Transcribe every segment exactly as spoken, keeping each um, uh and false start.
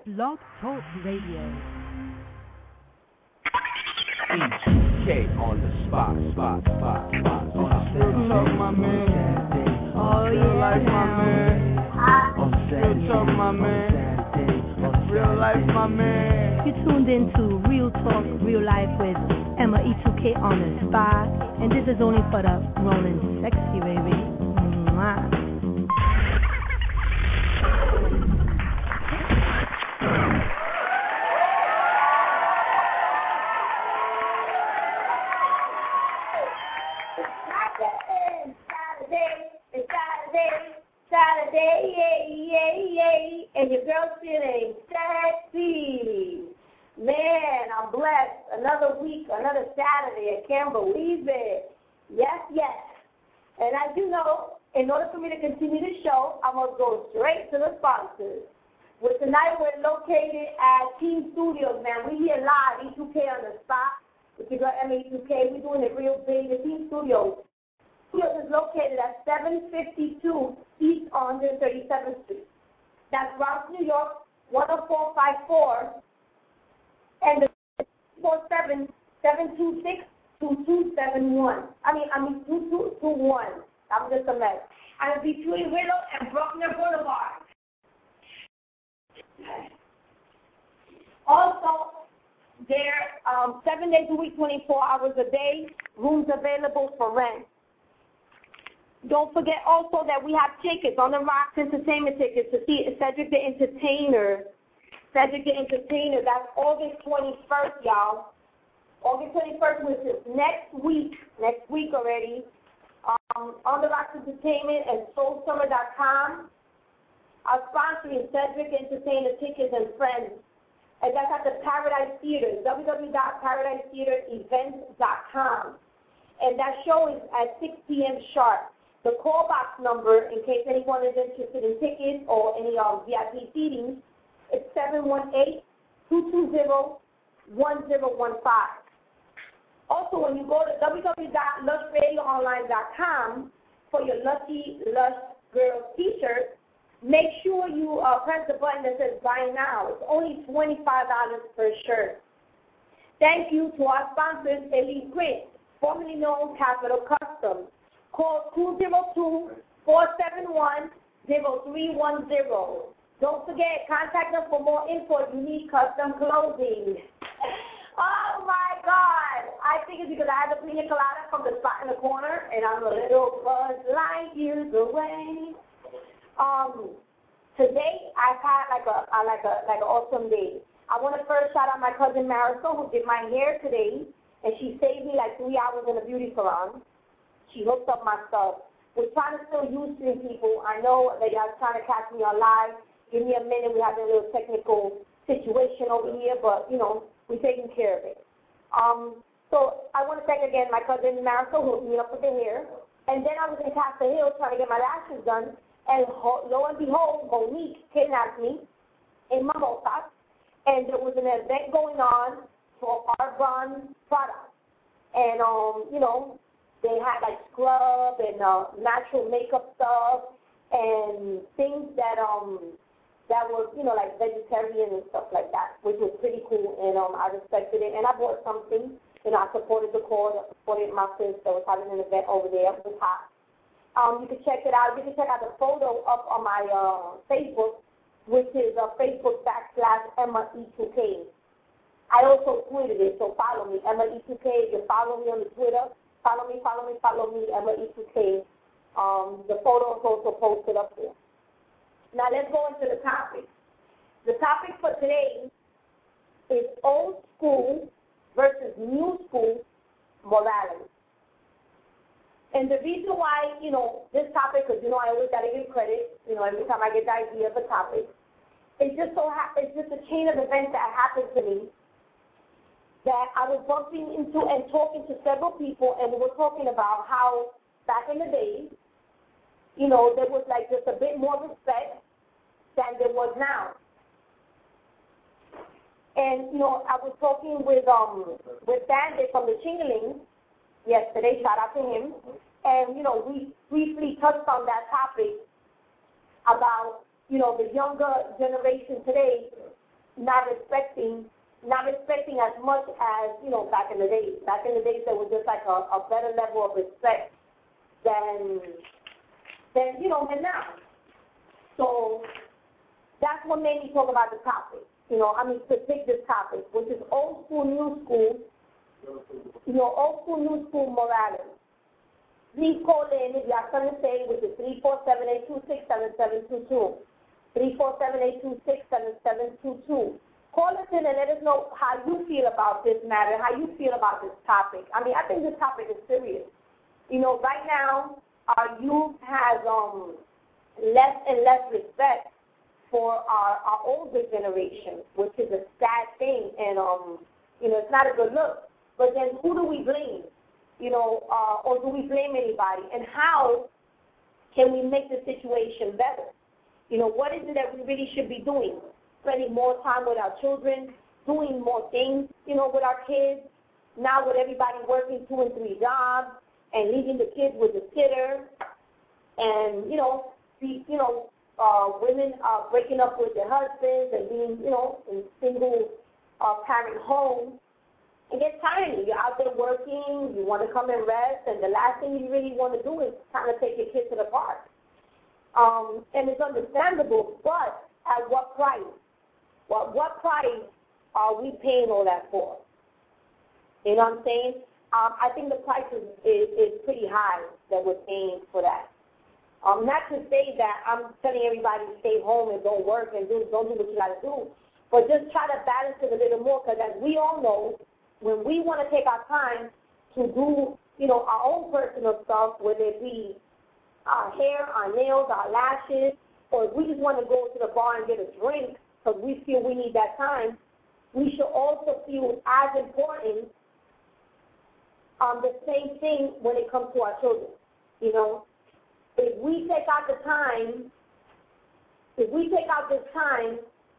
Blog Talk Radio. E two K on the spot, spot, spot, spot. What's up, my man? Oh, real life, my man. What's up, my man? Real life, my man. You tuned into Real Talk, Real Life with Emma E two K on the spot. And this is only for the rolling sexy, baby. Mwah. Saturday, yay, yay, yay, and your girl's feeling sexy. Man, I'm blessed. Another week, another Saturday. I can't believe it. Yes, yes. And as you know, in order for me to continue the show, I must go straight to the sponsors. Well, tonight we're located at Team Studios, man. We're here live, E two K on the spot. With your girl, Emma E two K. We're doing it real big. The Team Studios. Studios is located at seven fifty-two East one thirty-seventh Street. That's Bronx, New York, one oh four five four, and the four seven, seven two six, two two seven one. I mean, I mean two two two one. I'm just a mess. And it's between Willow and Bruckner Boulevard. Also, there um, seven days a week, twenty-four hours a day, rooms available for rent. Don't forget also that we have tickets on the Rocks Entertainment tickets to see Cedric the Entertainer. Cedric the Entertainer, that's August twenty-first, y'all. August twenty-first, which is next week, next week already, um, on the Rocks Entertainment and soul summer dot com. Our sponsoring Cedric Entertainer tickets and friends. And that's at the Paradise Theater, w w w dot paradise theater events dot com. And that show is at six p.m. sharp. The call box number, in case anyone is interested in tickets or any um, V I P seating, it's seven one eight, two two zero, one zero one five. Also, when you go to w w w dot lush radio online dot com for your Lucky Lush Girls t-shirt, make sure you uh, press the button that says buy now. It's only twenty-five dollars per shirt. Thank you to our sponsors, Elite Print, formerly known Capital Customs. Call two zero two, four seven one, zero three one zero. Don't forget, contact us for more info if you need custom clothing. Oh, my God. I think it's because I had the pina colada from the spot in the corner, and I'm a little buzz light years away. Um, today, I've had like a, a like a like an awesome day. I want to first shout out my cousin Marisol, who did my hair today, and she saved me like three hours in a beauty salon. She hooked up my stuff. We're trying to still use stream people. I know that y'all trying to catch me on live. Give me a minute. We have a little technical situation over here, but, you know, we're taking care of it. Um, so I want to thank again my cousin Marisol, who hooked me up with the hair. And then I was in Castle Hill trying to get my lashes done. And ho- lo and behold, Monique kidnapped me in Mimosa. And there was an event going on for Arbonne products. And, um, you know, they had like scrub and uh, natural makeup stuff and things that um that was, you know, like vegetarian and stuff like that, which was pretty cool, and um I respected it. And I bought something, you know, I supported the cause, I supported my sis that was having an event over there. It was hot. Um, you can check it out. You can check out the photo up on my uh, Facebook, which is uh, Facebook backslash Emma E two K. I also tweeted it, so follow me, Emma E two K. If you follow me on the Twitter, Follow me, follow me, follow me, Emma E two K. Um, the photo is also posted up there. Now let's go into the topic. The topic for today is old school versus new school morality. And the reason why, you know, this topic, because, you know, I always got to give credit, you know, every time I get the idea of a topic, it's just so ha- it's just a chain of events that happened to me that I was bumping into and talking to several people, and we were talking about how back in the day, you know, there was like just a bit more respect than there was now. And, you know, I was talking with um with Bandit from the Chingaling yesterday, shout out to him, and, you know, we briefly touched on that topic about, you know, the younger generation today not respecting, not respecting as much as, you know, back in the days. Back in the days, there was just like a, a better level of respect than, than, you know, than now. So that's what made me talk about the topic. You know, I mean, to pick this topic, which is old school, new school, you know, old school, new school morality. Please call in if you have something to say, which is three four seven, eight two six, seven seven two two. three four seven, eight two six, seven seven two two. Call us in and let us know how you feel about this matter, how you feel about this topic. I mean, I think this topic is serious. You know, right now, our youth has um, less and less respect for our, our older generation, which is a sad thing, and, um, you know, it's not a good look. But then who do we blame? You know, uh, or do we blame anybody? And how can we make the situation better? You know, what is it that we really should be doing? Spending more time with our children, doing more things, you know, with our kids. Now with everybody working two and three jobs and leaving the kids with the sitter, and, you know, the, you know, uh, women uh, breaking up with their husbands and being, you know, in single uh, parent homes. It gets tiring. You're out there working, you want to come and rest, and the last thing you really want to do is kind of take your kids to the park. Um, and it's understandable, but at what price? Well, what price are we paying all that for? You know what I'm saying? Um, I think the price is, is, is pretty high that we're paying for that. Um, not to say that I'm telling everybody to stay home and don't work and do, don't do what you got to do, but just try to balance it a little more, because as we all know, when we want to take our time to do, you know, our own personal stuff, whether it be our hair, our nails, our lashes, or if we just want to go to the bar and get a drink because we feel we need that time, we should also feel as important um, the same thing when it comes to our children. You know, if we take out the time, if we take out this time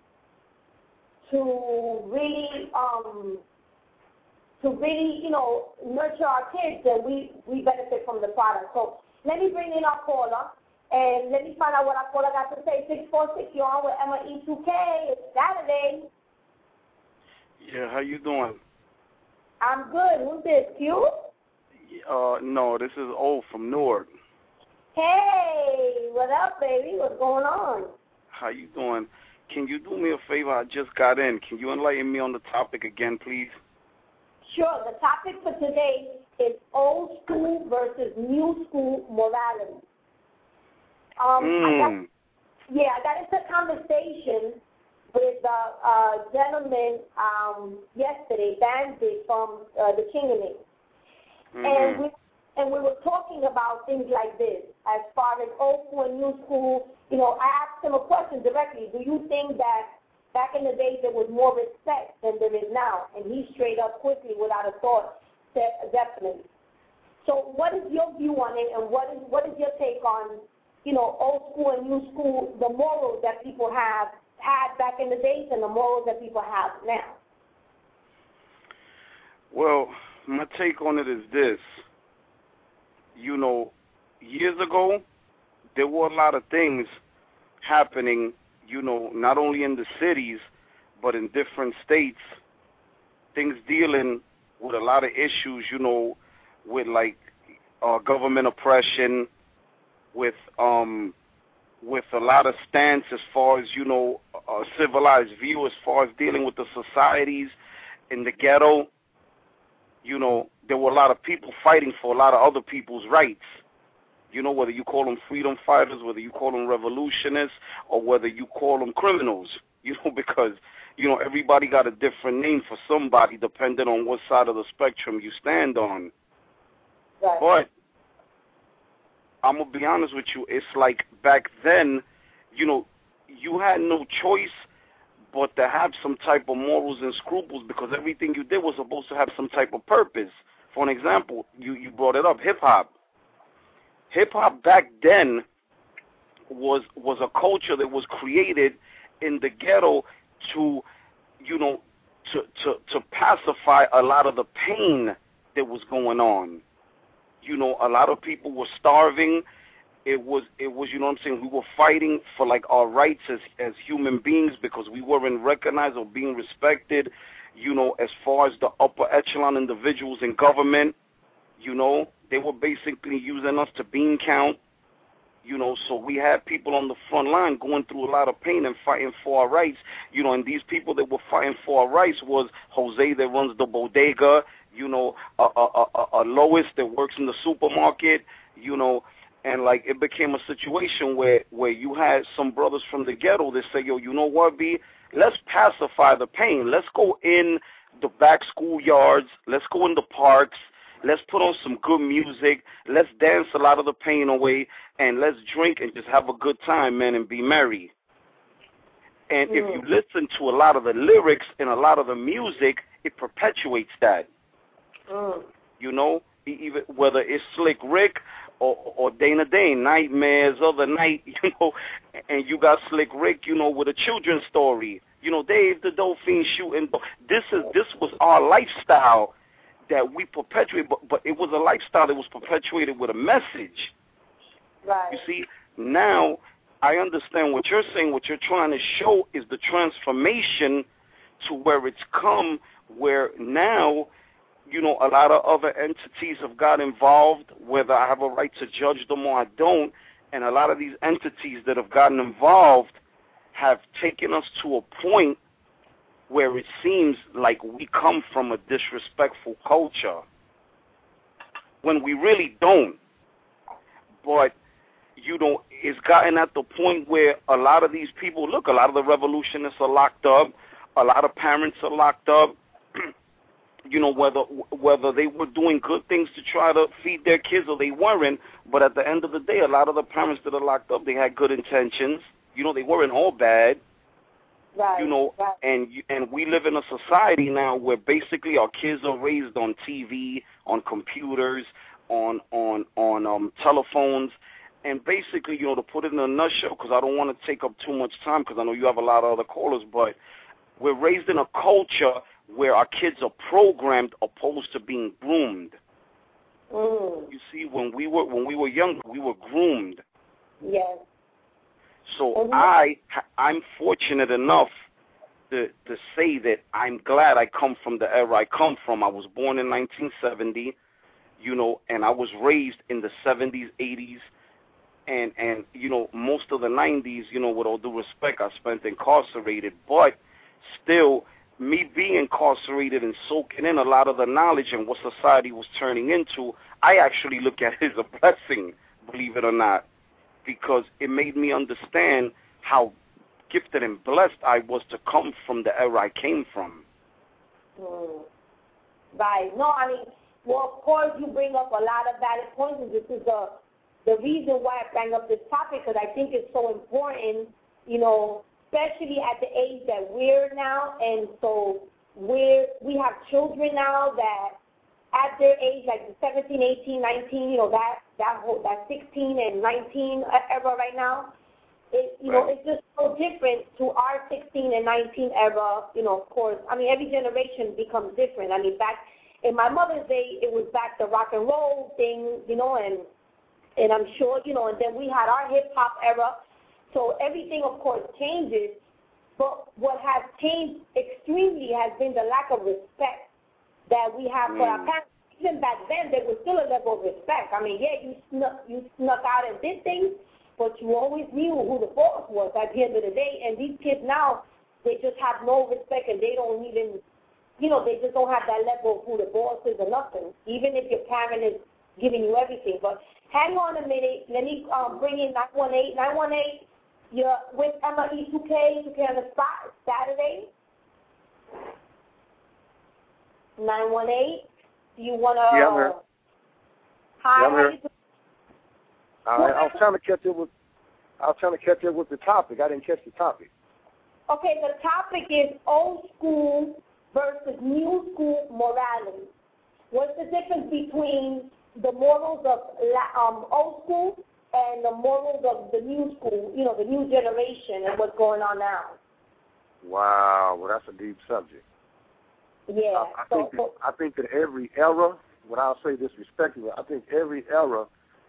to really, um, to really, you know, nurture our kids, then we, we benefit from the product. So let me bring in our caller, and let me find out what our caller got to say. six four six, you're on with Emma E two K. It's Saturday. Yeah, how you doing? I'm good. Who's this, Q? Uh, no, this is O from Newark. Hey, what up, baby? What's going on? How you doing? Can you do me a favor? I just got in. Can you enlighten me on the topic again, please? Sure. The topic for today is old school versus new school morality. Um, mm. I got, yeah, I got into a conversation with a, a gentleman um, yesterday, Banzi, from uh, the Kingdom. Mm-hmm. And we and we were talking about things like this, as far as old school and new school. You know, I asked him a question directly. Do you think that back in the days there was more respect than there is now? And he straight up quickly, without a thought, said definitely. So what is your view on it, and what is what is your take on, you know, old school and new school, the morals that people have had back in the days and the morals that people have now? Well, my take on it is this. You know, years ago, there were a lot of things happening, you know, not only in the cities, but in different states, things dealing with a lot of issues, you know, with, like, uh, government oppression, with um, with a lot of stance as far as, you know, a civilized view as far as dealing with the societies in the ghetto. You know, there were a lot of people fighting for a lot of other people's rights. You know, whether you call them freedom fighters, whether you call them revolutionists, or whether you call them criminals, you know, because, you know, everybody got a different name for somebody depending on what side of the spectrum you stand on. Right. But I'm going to be honest with you, it's like back then, you know, you had no choice but to have some type of morals and scruples, because everything you did was supposed to have some type of purpose. For an example, you, you brought it up, hip-hop. Hip-hop back then was was a culture that was created in the ghetto to, you know, to, to, to pacify a lot of the pain that was going on. You know, a lot of people were starving, It was, it was, you know what I'm saying, we were fighting for, like, our rights as, as human beings because we weren't recognized or being respected, you know, as far as the upper echelon individuals in government, you know. They were basically using us to bean count, you know, so we had people on the front line going through a lot of pain and fighting for our rights, you know, and these people that were fighting for our rights was Jose that runs the bodega, you know, a, a, a, a Lois that works in the supermarket, you know, and, like, it became a situation where, where you had some brothers from the ghetto that say, yo, you know what, B, let's pacify the pain. Let's go in the back schoolyards. Let's go in the parks. Let's put on some good music. Let's dance a lot of the pain away, and let's drink and just have a good time, man, and be merry. And mm. if you listen to a lot of the lyrics and a lot of the music, it perpetuates that. Mm. You know, even whether it's Slick Rick or, or Dana Dane, Nightmares Other Night, you know, and you got Slick Rick, you know, with a children's story. You know, Dave the Dolphin shooting. This is this was our lifestyle that we perpetuate, but, but it was a lifestyle that was perpetuated with a message. Right. You see, now I understand what you're saying. What you're trying to show is the transformation to where it's come, where now, you know, a lot of other entities have got involved, whether I have a right to judge them or I don't, and a lot of these entities that have gotten involved have taken us to a point where it seems like we come from a disrespectful culture when we really don't. But, you know, it's gotten at the point where a lot of these people, look, a lot of the revolutionists are locked up, a lot of parents are locked up, you know, whether whether they were doing good things to try to feed their kids or they weren't, but at the end of the day, a lot of the parents that are locked up, they had good intentions. You know, they weren't all bad. Right, you know, right. and and we live in a society now where basically our kids are raised on T V, on computers, on on on um, telephones, and basically, you know, to put it in a nutshell, because I don't want to take up too much time, because I know you have a lot of other callers, but we're raised in a culture where our kids are programmed opposed to being groomed. Mm. You see, when we were when we were younger, we were groomed. Yes. So mm-hmm. I, I'm fortunate enough to, to say that I'm glad I come from the era I come from. I was born in nineteen seventy, you know, and I was raised in the seventies, eighties, and, and, you know, most of the nineties, you know, with all due respect, I spent incarcerated. But still, me being incarcerated and soaking in a lot of the knowledge and what society was turning into, I actually look at it as a blessing, believe it or not, because it made me understand how gifted and blessed I was to come from the era I came from. Mm. Right. No, I mean, well, of course, you bring up a lot of valid points, and this is the, the reason why I bring up this topic, because I think it's so important, you know, especially at the age that we're now, and so we're, we have children now that at their age, like seventeen, eighteen, nineteen, you know, that that whole that sixteen and nineteen era right now, it you know, right. it's just so different to our sixteen and nineteen era. You know, of course, I mean, every generation becomes different. I mean, back in my mother's day, it was back the rock and roll thing, you know, and and I'm sure, you know, and then we had our hip hop era. So everything, of course, changes. But what has changed extremely has been the lack of respect that we have for mm. our parents. Even back then, there was still a level of respect. I mean, yeah, you snuck, you snuck out and did things, but you always knew who the boss was at the end of the day. And these kids now, they just have no respect, and they don't even, you know, they just don't have that level of who the boss is or nothing, even if your parent is giving you everything. But hang on a minute. Let me um, bring in nine one eight. nine one eight, you're with Emma E two K, two K on the spot, Saturday. nine one eight. Do you want to? Yeah, I'm here. Hi. Yeah, I'm here. All right, I was trying to catch up with. I was trying to catch up with the topic. I didn't catch the topic. Okay, the topic is old school versus new school morality. What's the difference between the morals of um, old school and the morals of the new school? You know, the new generation and what's going on now. Wow, well, that's a deep subject. Yeah. I, I, so, think that, so, I think that every era, what I'll say this respectfully, I think every era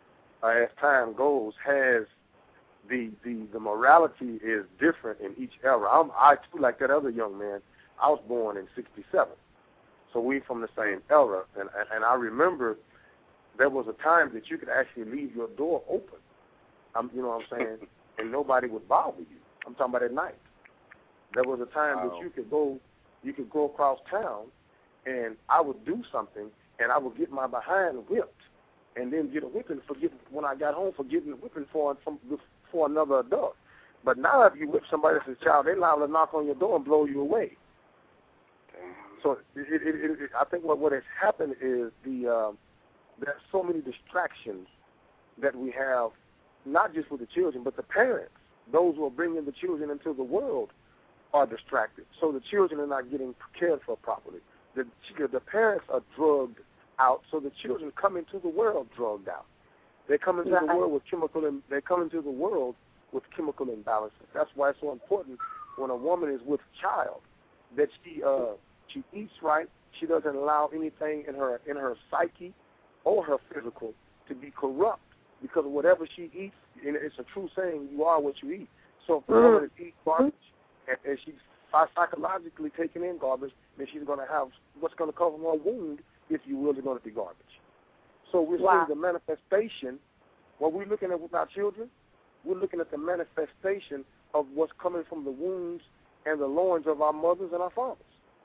uh, as time goes, has the, the the morality is different in each era. I'm, I too, like that other young man, I was born in sixty-seven, so we from the same era, and and I remember there was a time that you could actually leave your door open. Um, you know what I'm saying, and nobody would bother you. I'm talking about at night. There was a time wow. that you could go, you could go across town, and I would do something, and I would get my behind whipped, and then get a whipping for getting, when I got home for getting a whipping for from for another adult. But now if you whip somebody as a child, they liable to knock on your door and blow you away. Damn. So it, it, it, it, I think what what has happened is the uh, there's so many distractions that we have, not just with the children, but the parents. Those who are bringing the children into the world are distracted. So the children are not getting cared for properly. The, the parents are drugged out, so the children come into the world drugged out. They come into right. the world with chemical. They come into the world with chemical imbalances. That's why it's so important when a woman is with a child that she uh, she eats right. She doesn't allow anything in her in her psyche or her physical to be corrupt, because whatever she eats, and it's a true saying, you are what you eat. So if a mm. woman eats garbage and, and she's psychologically taking in garbage, then she's going to have what's going to come from her wound, if you will, is going to be garbage. So we're wow. seeing the manifestation. What we're looking at with our children, we're looking at the manifestation of what's coming from the wounds and the loins of our mothers and our fathers.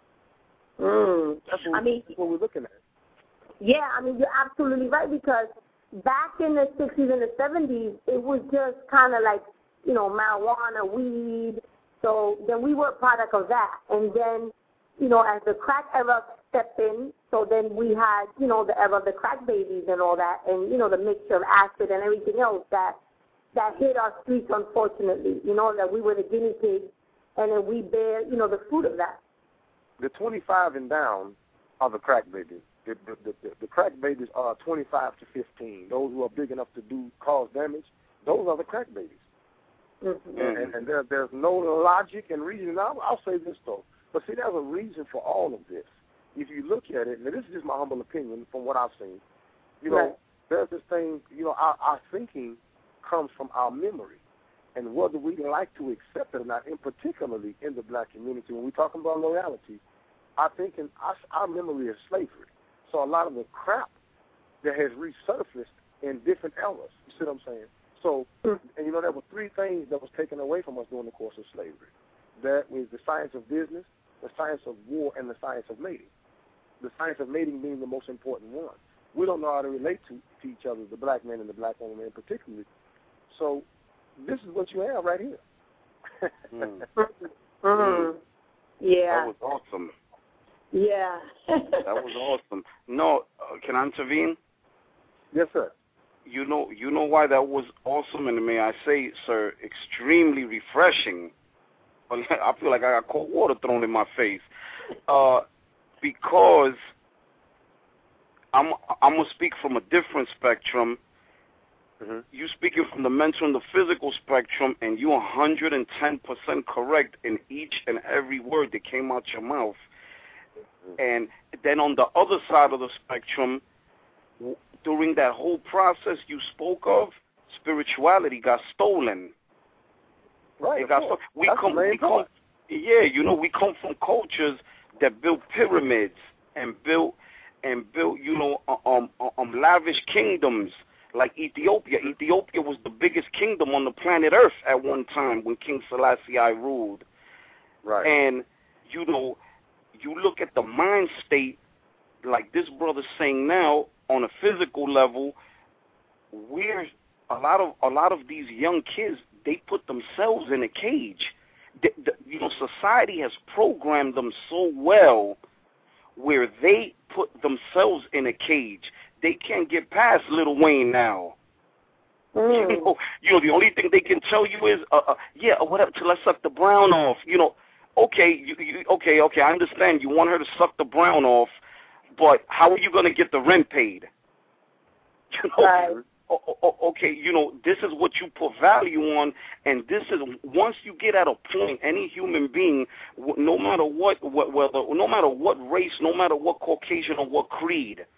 Mm. That's what, I mean, that's what we're looking at. Yeah, I mean, you're absolutely right, because back in the sixties and the seventies, it was just kind of like, you know, marijuana, weed. So then we were a product of that. And then, you know, as the crack era stepped in, so then we had, you know, the era of the crack babies and all that, and, you know, the mixture of acid and everything else that that hit our streets, unfortunately, you know, that we were the guinea pigs, and then we bear, you know, the fruit of that. The twenty-five and down are the crack babies. The, the, the, the crack babies are twenty-five to fifteen. Those who are big enough to do cause damage, those are the crack babies. Mm-hmm. And, and, and there, there's no logic and reason. I'll, I'll say this, though. But see, there's a reason for all of this. If you look at it, and this is just my humble opinion from what I've seen, you know, right. there's this thing, you know, our, our thinking comes from our memory. And whether we like to accept it or not, and particularly in the black community, when we're talking about loyalty, our thinking, our, our memory is slavery. So a lot of the crap that has resurfaced in different eras, you see what I'm saying? So, and you know, there were three things that was taken away from us during the course of slavery. That was the science of business, the science of war, and the science of mating. The science of mating being the most important one. We don't know how to relate to, to each other, the black man and the black woman in particular. So this is what you have right here. mm. mm. Yeah. That was awesome. Yeah. That was awesome. No, uh, can I intervene? Yes, sir. You know, you know why that was awesome, and may I say, sir, extremely refreshing. I feel like I got cold water thrown in my face, uh, because I'm I'm gonna speak from a different spectrum. Mm-hmm. You speaking from the mental and the physical spectrum, and you're one hundred ten percent correct in each and every word that came out your mouth. Mm-hmm. And then on the other side of the spectrum, w- during that whole process you spoke of, spirituality got stolen. Right. It got stolen. We That's come, we come, yeah, you know, we come from cultures that built pyramids and built and built, you know, um, um, lavish kingdoms. Like Ethiopia. Ethiopia was the biggest kingdom on the planet Earth at one time when King Selassie I ruled. Right. And, you know, you look at the mind state, like this brother's saying now, on a physical level, where a lot of a lot of these young kids, they put themselves in a cage. The, the, you know, society has programmed them so well where they put themselves in a cage. They can't get past Lil Wayne now. Mm. You know, you know, the only thing they can tell you is, uh, uh, yeah, whatever, till I suck the brown off. You know, okay, you, you, okay, okay, I understand. You want her to suck the brown off, but how are you going to get the rent paid? You know, right. o- o- okay, you know, this is what you put value on, and this is, once you get at a point, any human being, no matter what, what whether, no matter what race, no matter what Caucasian or what creed,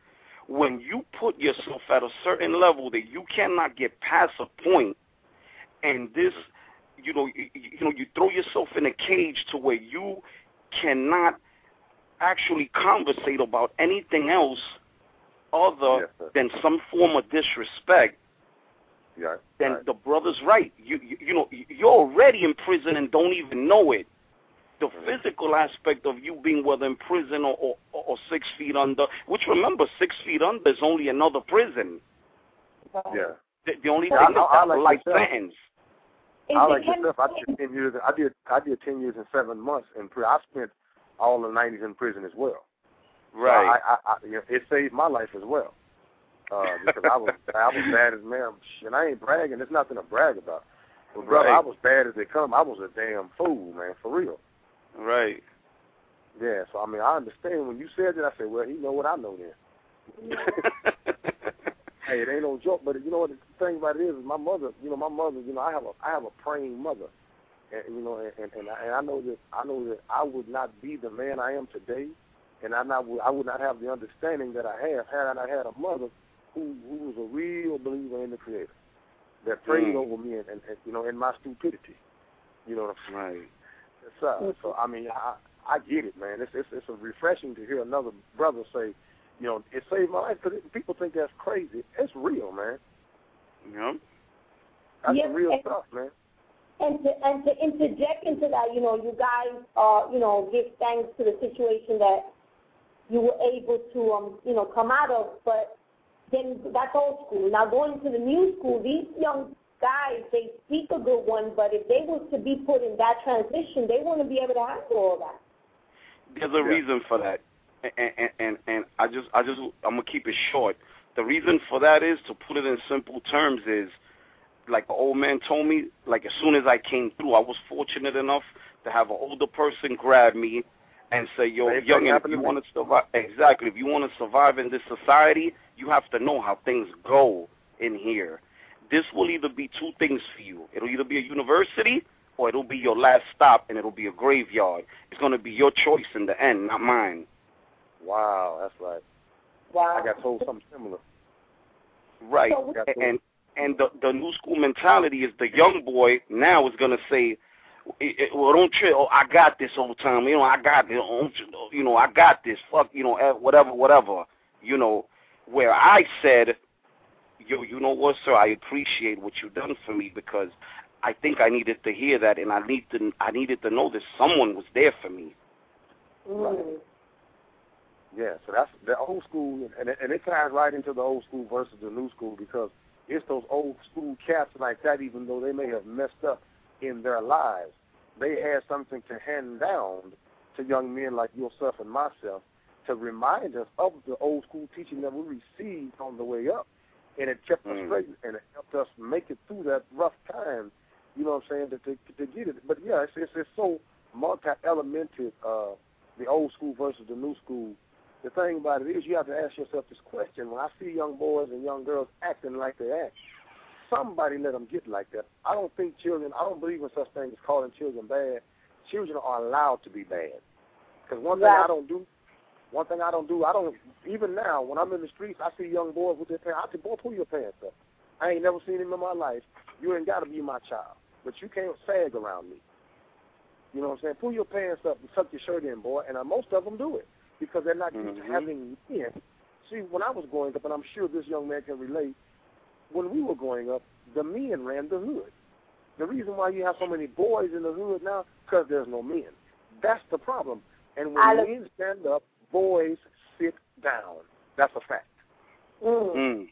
when you put yourself at a certain level that you cannot get past a point, and this, you know, you, you know, you throw yourself in a cage to where you cannot actually conversate about anything else other yes, than some form of disrespect, yeah, then right. the brother's right. You, you you know, you're already in prison and don't even know it. The mm-hmm. physical aspect of you being whether in prison or, or, or six feet under, which remember, six feet under is only another prison. Yeah. The, the only yeah, thing I, is I, that I like life yourself. sentence. I like yourself. I did ten years. I did. I did ten years and seven months in prison. I spent all the nineties in prison as well. Right. So I, I, I, you know, it saved my life as well. Uh, because I was, I was bad as man, and I ain't bragging. There's nothing to brag about. But brother, right. I was bad as they come. I was a damn fool, man, for real. Right. Yeah. So I mean, I understand when you said that. I said, well, he know what I know then. Hey, it ain't no joke. But you know what the thing about it is, is my mother. You know, my mother. You know, I have a, I have a praying mother. And, you know, and, and, and, I, and I know that I know that I would not be the man I am today, and I not I would not have the understanding that I have had I not had a mother who who was a real believer in the Creator, that prayed mm. over me and, and, and you know in my stupidity. You know what I'm saying? Right. So, uh, so I mean, I I get it, man. It's it's it's a refreshing to hear another brother say, you know, it saved my life. Because people think that's crazy. It's real, man. Yeah. That's yep. the real and, stuff, man. And to and to interject into that, you know, you guys, uh, you know, give thanks to the situation that you were able to, um, you know, come out of. But then that's old school. Now going to the new school, these young guys, they speak a good one, but if they were to be put in that transition, they want to be able to handle all that. There's a yeah. reason for that, and, and and and I just I just I'm gonna keep it short. The reason for that is, to put it in simple terms, is like the old man told me. Like as soon as I came through, I was fortunate enough to have an older person grab me and say, "Yo, youngin, if you want to survive, exactly, if you want to survive in this society, you have to know how things go in here. This will either be two things for you. It'll either be a university or it'll be your last stop, and it'll be a graveyard. It's going to be your choice in the end, not mine." Wow, that's right. Wow. I got told something similar. Right, so, and and the the new school mentality is the young boy now is going to say, well, don't trip. Oh, I got this all the time. You know, I got this. You know, I got this. Fuck, you know, whatever, whatever. You know, where I said, yo, you know what, sir? I appreciate what you've done for me, because I think I needed to hear that, and I need to. I needed to know that someone was there for me. Mm. Yeah, so that's the old school, and it, and it ties right into the old school versus the new school, because it's those old school cats like that, even though they may have messed up in their lives, they had something to hand down to young men like yourself and myself to remind us of the old school teaching that we received on the way up. And it kept us mm. straight, and it helped us make it through that rough time, you know what I'm saying, to, to, to get it. But, yeah, it's, it's, it's so multi-elemented, uh, the old school versus the new school. The thing about it is you have to ask yourself this question. When I see young boys and young girls acting like they act, somebody let them get like that. I don't think children, I don't believe in such things as calling children bad. Children are allowed to be bad. Because one thing right. I don't do, one thing I don't do, I don't, even now, when I'm in the streets, I see young boys with their pants. I say, boy, pull your pants up. I ain't never seen him in my life. You ain't got to be my child. But you can't sag around me. You know what I'm saying? Pull your pants up and tuck your shirt in, boy. And uh, most of them do it because they're not used mm-hmm. to having men. See, when I was growing up, and I'm sure this young man can relate, when we were growing up, the men ran the hood. The reason why you have so many boys in the hood now, because there's no men. That's the problem. And when I men stand up, boys sit down. That's a fact. Mm. Mm.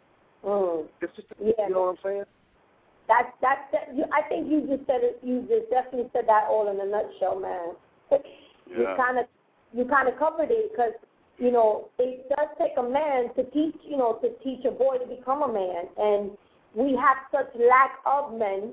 Mm. It's just, yeah. You know what I'm saying? That's that's that. You, I think you just said it. You just definitely said that all in a nutshell, man. Yeah. You kind of you kind of covered it, because you know it does take a man to teach you know to teach a boy to become a man, and we have such lack of men.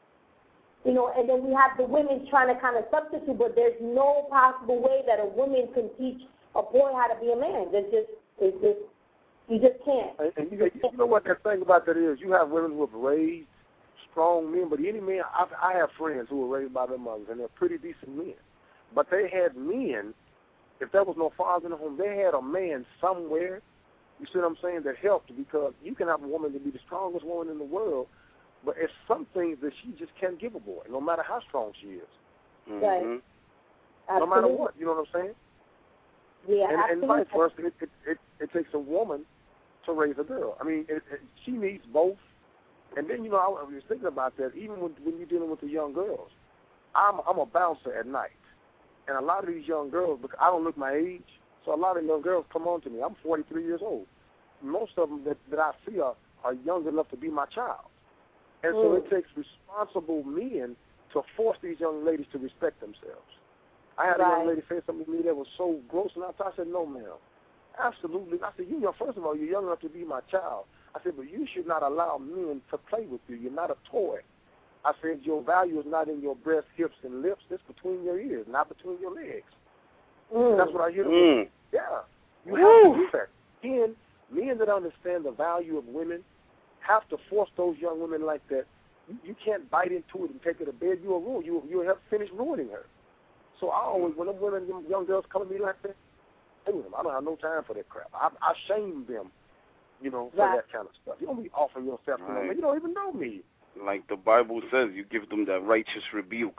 You know, and then we have the women trying to kind of substitute, but there's no possible way that a woman can teach a boy how to be a man. There's just it's just you just can't. And, and you, you know what that thing about that is? You have women who have raised strong men, but any man, I, I have friends who were raised by their mothers, and they're pretty decent men. But they had men, if there was no father in the home, they had a man somewhere You see what I'm saying? That helped, because you can have a woman to be the strongest woman in the world, but it's some things that she just can't give a boy, no matter how strong she is. Right. Mm-hmm. No matter what, you know what I'm saying? Yeah, and, and vice versa, it, it, it, it takes a woman to raise a girl. I mean, it, it, she needs both. And then, you know, I was thinking about that, even when, when you're dealing with the young girls. I'm, I'm a bouncer at night. And a lot of these young girls, because I don't look my age, so a lot of young girls come on to me. I'm forty-three years old. Most of them that, that I see are, are young enough to be my child. And mm. so it takes responsible men to force these young ladies to respect themselves. I had right. a young lady say something to me that was so gross, and I said, no, ma'am. Absolutely. I said, you know, first of all, you're young enough to be my child. I said, but you should not allow men to play with you. You're not a toy. I said, your value is not in your breasts, hips, and lips. It's between your ears, not between your legs. Mm. That's what I hear. Mm. Yeah. You Woo. have to do that. Men, men that understand the value of women have to force those young women like that. You, you can't bite into it and take her to bed. You'll ruin. You, you'll have finished ruining her. So I always, when them women, them young girls come to me like that, I don't have no time for that crap. I, I shame them, you know, for right. that kind of stuff. You don't be offering yourself to right. them. You don't even know me. Like the Bible says, you give them that righteous rebuke.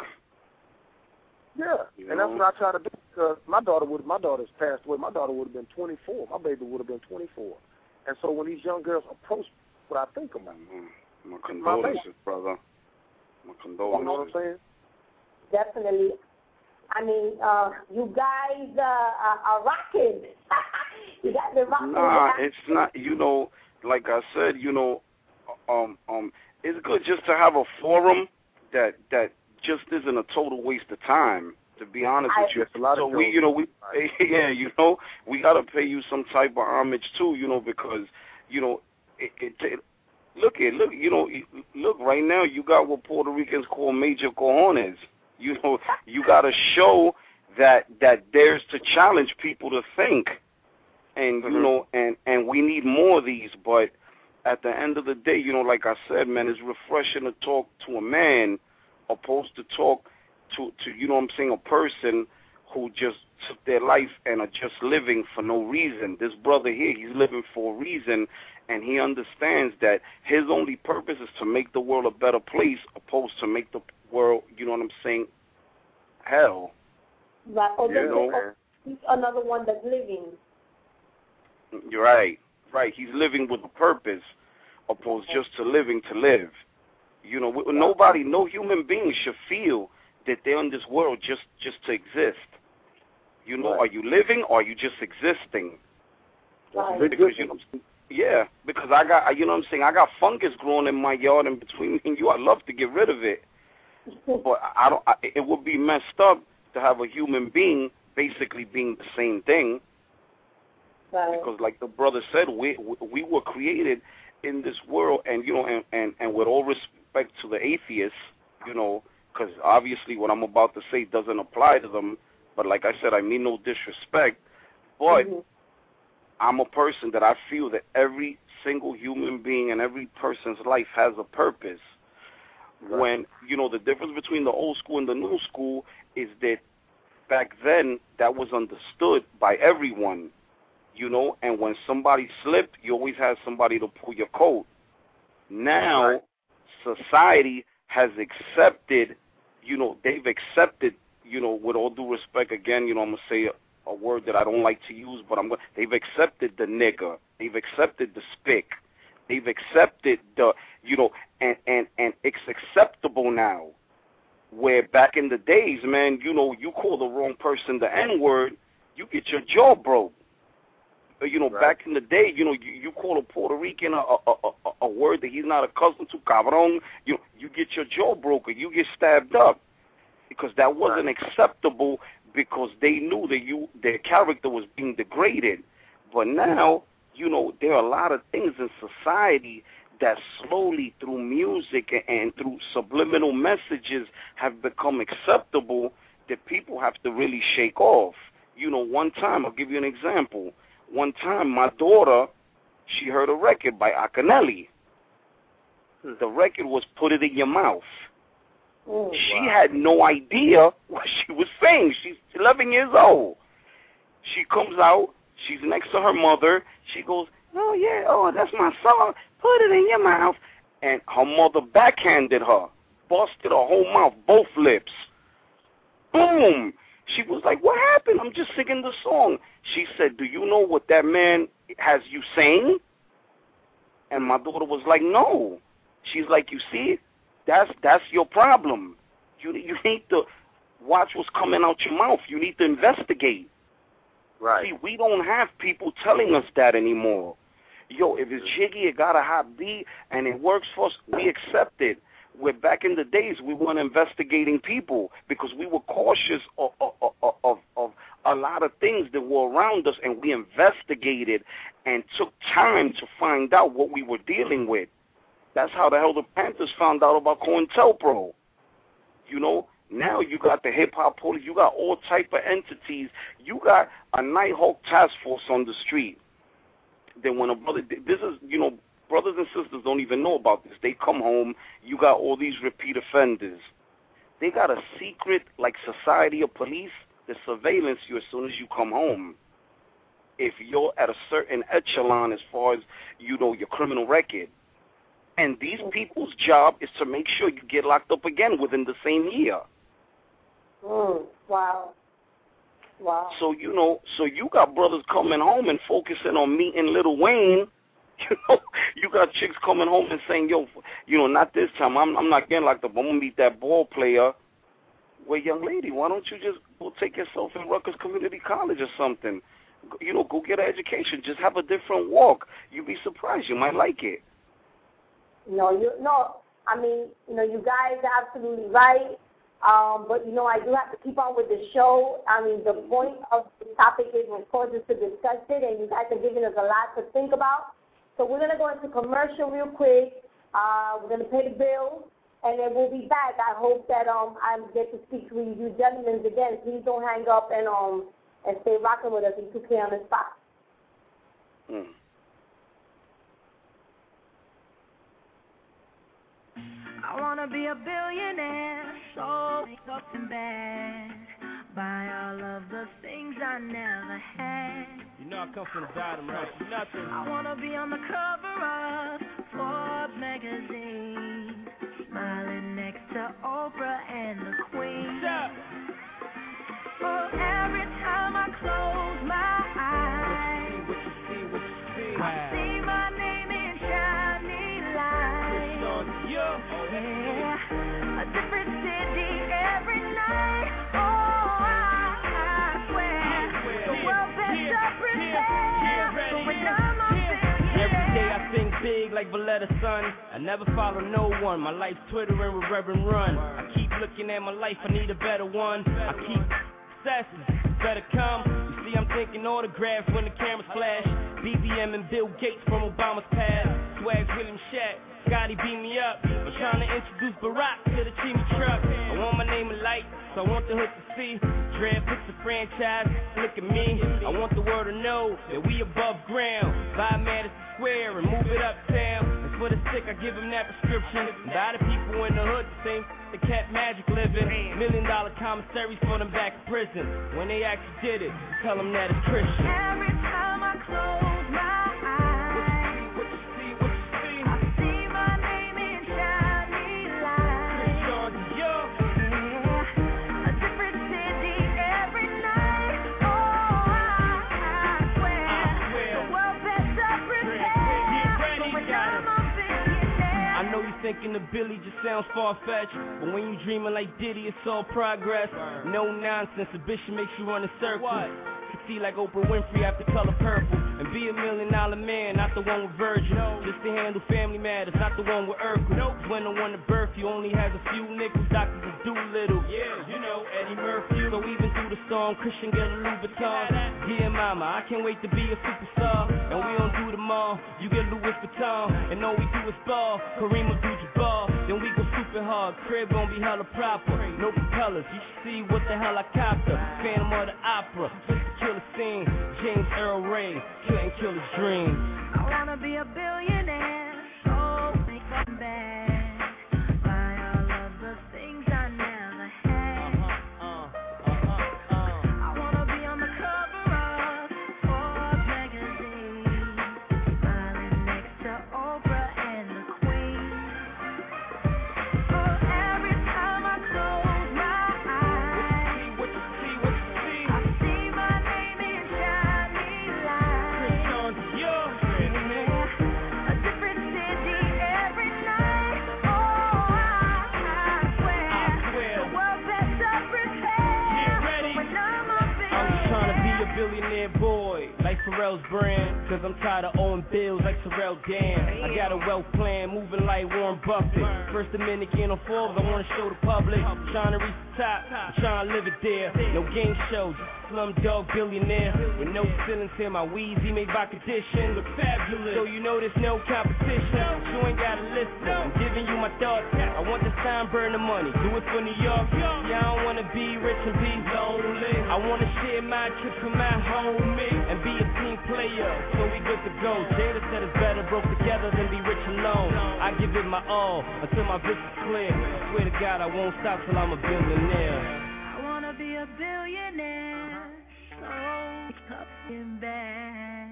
Yeah, you and know? That's what I try to do. Because my daughter would, my daughter's passed away. My daughter would have been twenty-four. My baby would have been twenty-four. And so when these young girls approach, what I think about. Mm-hmm. My condolences, my brother. My condolences. You know what I'm saying? Definitely. I mean, uh, you guys uh, are, are rocking. You got the rocking. Nah, it's not. You know, like I said, you know, um, um, it's good just to have a forum that that just isn't a total waste of time. To be honest I, with you, so we, you know, we, yeah, you know, we gotta pay you some type of homage too, you know, because, you know, it, it, it look at look, you know, look right now, you got what Puerto Ricans call major cojones. You know, you got to show that that there's to challenge people to think, and you mm-hmm. know, and and we need more of these. But at the end of the day, you know, like I said, man, it's refreshing to talk to a man, opposed to talk to to you know what I'm saying, a person who just took their life and are just living for no reason. This brother here, he's living for a reason, and he understands that his only purpose is to make the world a better place, opposed to make the world, you know what I'm saying, hell. Right. Or you know? Another one that's living. You're right. Right. He's living with a purpose, opposed just to living to live. You know, nobody, no human being should feel that they're in this world just, just to exist. You know, right. Are you living or are you just existing? Right. Because, you know, yeah, because I got, you know what I'm saying, I got fungus growing in my yard, and between me and you, I'd love to get rid of it. But I don't. I, it would be messed up to have a human being basically being the same thing. Right. Because, like the brother said, we we were created in this world, and you know, and, and, and with all respect to the atheists, you know, because obviously what I'm about to say doesn't apply to them. But like I said, I mean no disrespect. But mm-hmm. I'm a person that I feel that every single human being and every person's life has a purpose. Right. When, you know, the difference between the old school and the new school is that back then that was understood by everyone, you know, and when somebody slipped, you always had somebody to pull your coat. Now, right. society has accepted, you know, they've accepted, you know, with all due respect, again, you know, I'm going to say a, a word that I don't like to use, but I'm going they've accepted the nigger. They've accepted the spick. They've accepted the, you know, and, and, and it's acceptable now. Where back in the days, man, you know, you call the wrong person the N-word, you get your jaw broke. You know, right. Back in the day, you know, you, you call a Puerto Rican a, a, a, a word that he's not accustomed to, cabrón, you know, you get your jaw broken, you get stabbed up. Because that wasn't right. acceptable, because they knew that you their character was being degraded. But now, you know, there are a lot of things in society that slowly through music and through subliminal messages have become acceptable that people have to really shake off. You know, one time, I'll give you an example. One time, my daughter, she heard a record by Akinelli. The record was Put It in Your Mouth. Oh, she wow. had no idea what she was saying. She's eleven years old. She comes out. She's next to her mother. She goes, Oh, yeah, oh, that's my song. Put it in your mouth. And her mother backhanded her, busted her whole mouth, both lips. Boom. She was like, what happened? I'm just singing the song. She said, do you know what that man has you saying? And my daughter was like, no. She's like, you see, that's that's your problem. You you need to watch what's coming out your mouth. You need to investigate. Right. See, we don't have people telling us that anymore. Yo, if it's jiggy, it got a hot beat, and it works for us, we accept it. Where back in the days, we weren't investigating people because we were cautious of, of, of, of a lot of things that were around us, and we investigated and took time to find out what we were dealing with. That's how the hell the Panthers found out about COINTELPRO. You know, now you got the hip-hop police, you got all type of entities. You got a Nighthawk task force on the street. Then when a brother, this is, you know, brothers and sisters don't even know about this. They come home, you got all these repeat offenders. They got a secret, like, society of police that surveillance you as soon as you come home. If you're at a certain echelon as far as, you know, your criminal record. And these people's job is to make sure you get locked up again within the same year. Mm, wow. Wow. So, you know, so you got brothers coming home and focusing on meeting Lil Wayne. You know, you got chicks coming home and saying, yo, you know, not this time. I'm, I'm not getting locked up. I'm going to meet that ball player. Well, young lady, why don't you just go take yourself in Rutgers Community College or something? You know, go get an education. Just have a different walk. You'd be surprised. You might like it. No, you no. I mean, you know, you guys are absolutely right. Um, but you know, I do have to keep on with the show. I mean, the point of the topic is, of course, is to discuss it, and you guys are giving us a lot to think about. So we're gonna go into commercial real quick. Uh, we're gonna pay the bill, and then we'll be back. I hope that um I get to speak to you gentlemen again. Please don't hang up and um and stay rocking with us in two K on the spot. Mm. I wanna be a billionaire, so fucking bad. Buy all of the things I never had. You know I come from the bottom, right? Nothing. I wanna be on the cover of Forbes magazine, smiling next to Oprah and the Queen. Oh, every time I close my eyes, What you see, what you see, what you see. I see my name in shiny lights. Yeah, a different city every night. Oh, I, I swear, the world better prepare. So when I'm a billionaire, every day I think big like Valletta Son. I never follow no one. My life's twittering with Reverend Run. I keep looking at my life, I need a better one. I keep obsessing, better come. You see, I'm thinking autographs when the cameras flash. B B M and Bill Gates from Obama's past. Swags William Shat. Scotty beat me up. I'm trying to introduce Barack to the Chimney truck. I want my name in light, so I want the hood to see. Dread picks a franchise, look at me. I want the world to know that we above ground. Buy Madison Square and move it uptown. And for the sick, I give them that prescription. And buy the people in the hood to think the cat magic living. Million dollar commissaries for them back in prison. When they actually did it, tell them that it's Christian. every time I close my eyes, Thinking the Billy just sounds far-fetched, but when you dreaming like Diddy, it's all progress. No nonsense, ambition makes you run in circles. Succeed like Oprah Winfrey after Color Purple, and be a million dollar man, not the one with Virgil. Just to handle family matters, not the one with Urkel. When the one to birth you only has a few nickels, doctors will do little. Yeah, you know Eddie Murphy. So even through the storm, Christian get a Louis Vuitton. Dear mama, I can't wait to be a superstar, and we don't do them all. You get Louis Vuitton, and all we do is ball. Kareem Abdul-Jabbar, then we go super hard. Crib gon' be hella proper, no propellers. You should see what the hell I copped her. Phantom of the Opera, just to kill a scene. James Earl Ray, couldn't kill his dreams. I wanna be a billionaire, so make them bad. Buy all of the things I never had. I wanna be on the cover of Forbes magazine, billionaire boy, like Pharrell's brand. Cause I'm tired of owing bills like Terrell Dan. I got a wealth plan, moving like Warren Buffett. First Dominican on Forbes, I wanna show the public. I'm trying to reach the top, I'm trying to live it there. No game show, just a slumdog billionaire. With no ceilings here, my Weezy made by condition. Look fabulous, so you know there's no competition. You ain't gotta listen, I'm giving you my thoughts. I want the sign, burn the money, do it for New York. Yeah, I don't wanna be rich and be lonely. I wanna share my trips with my homie and be a team player, so we good to go. Jada said it's better broke together than be rich alone. I give it my all until my vision's clear. I swear to God I won't stop till I'm a billionaire. I wanna be a billionaire, so fucking bad.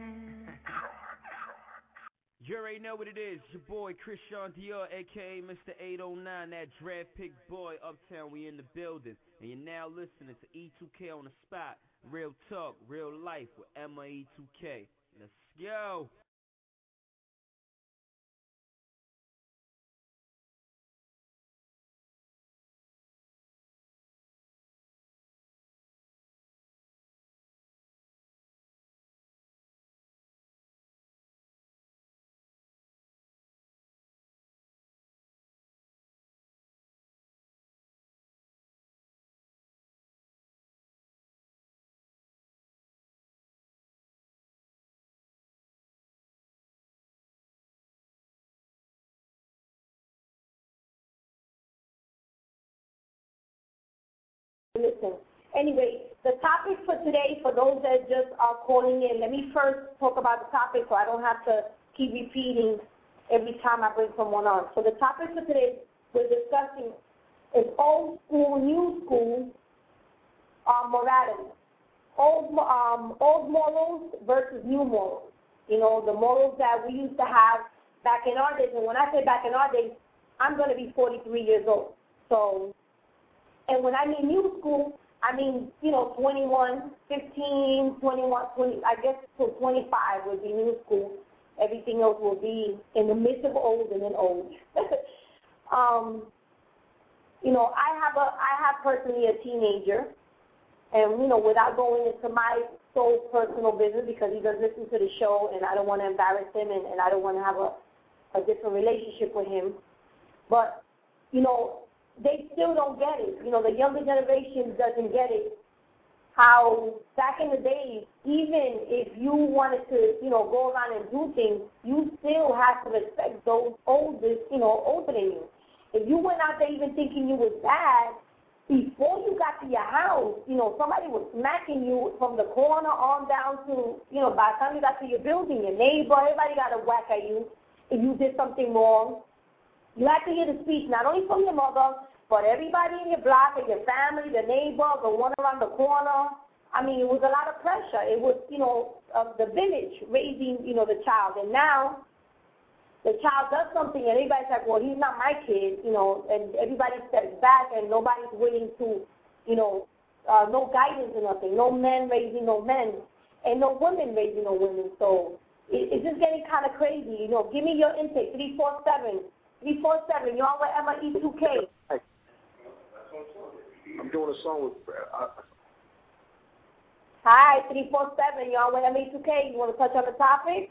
You already know what it is. Your boy Christian Dior, aka Mister eight oh nine, that draft pick boy, Uptown. We in the building, and you're now listening to E two K on the spot. Real talk, real life with Emma E two K. Let's go. Listen. Anyway, the topic for today, for those that just are calling in, let me first talk about the topic so I don't have to keep repeating every time I bring someone on. So the topic for today we're discussing is old school, new school uh, morality. Old, um, old morals versus new morals. You know, the morals that we used to have back in our days. And when I say back in our days, I'm going to be forty-three years old. So... And when I mean new school, I mean, you know, twenty-one, fifteen, twenty-one, twenty, I guess till twenty-five will be new school. Everything else will be in the midst of old and then old. um, you know, I have a, I have personally a teenager, and, you know, without going into my sole personal business because he does listen to the show and I don't want to embarrass him and, and I don't want to have a, a different relationship with him. But, you know, they still don't get it. You know, the younger generation doesn't get it. How back in the days, even if you wanted to, you know, go around and do things, you still have to respect those oldest, you know, older than you. If you went out there even thinking you was bad, before you got to your house, you know, somebody was smacking you from the corner on down to, you know, by the time you got to your building, your neighbor, everybody got a whack at you if you did something wrong. You have to hear the speech, not only from your mother, but everybody in your block and your family, the neighbor, the one around the corner. I mean, it was a lot of pressure. It was, you know, uh, the village raising, you know, the child. And now the child does something and everybody's like, well, he's not my kid, you know, and everybody steps back and nobody's willing to, you know, uh, no guidance or nothing. No men raising no men and no women raising no women. So it, it's just getting kind of crazy. You know, give me your intake, three four seven. three four seven, y'all with Emma E two K. I'm doing a song with. Uh, Hi, three four seven, y'all with Emma E two K. You want to touch on the topic?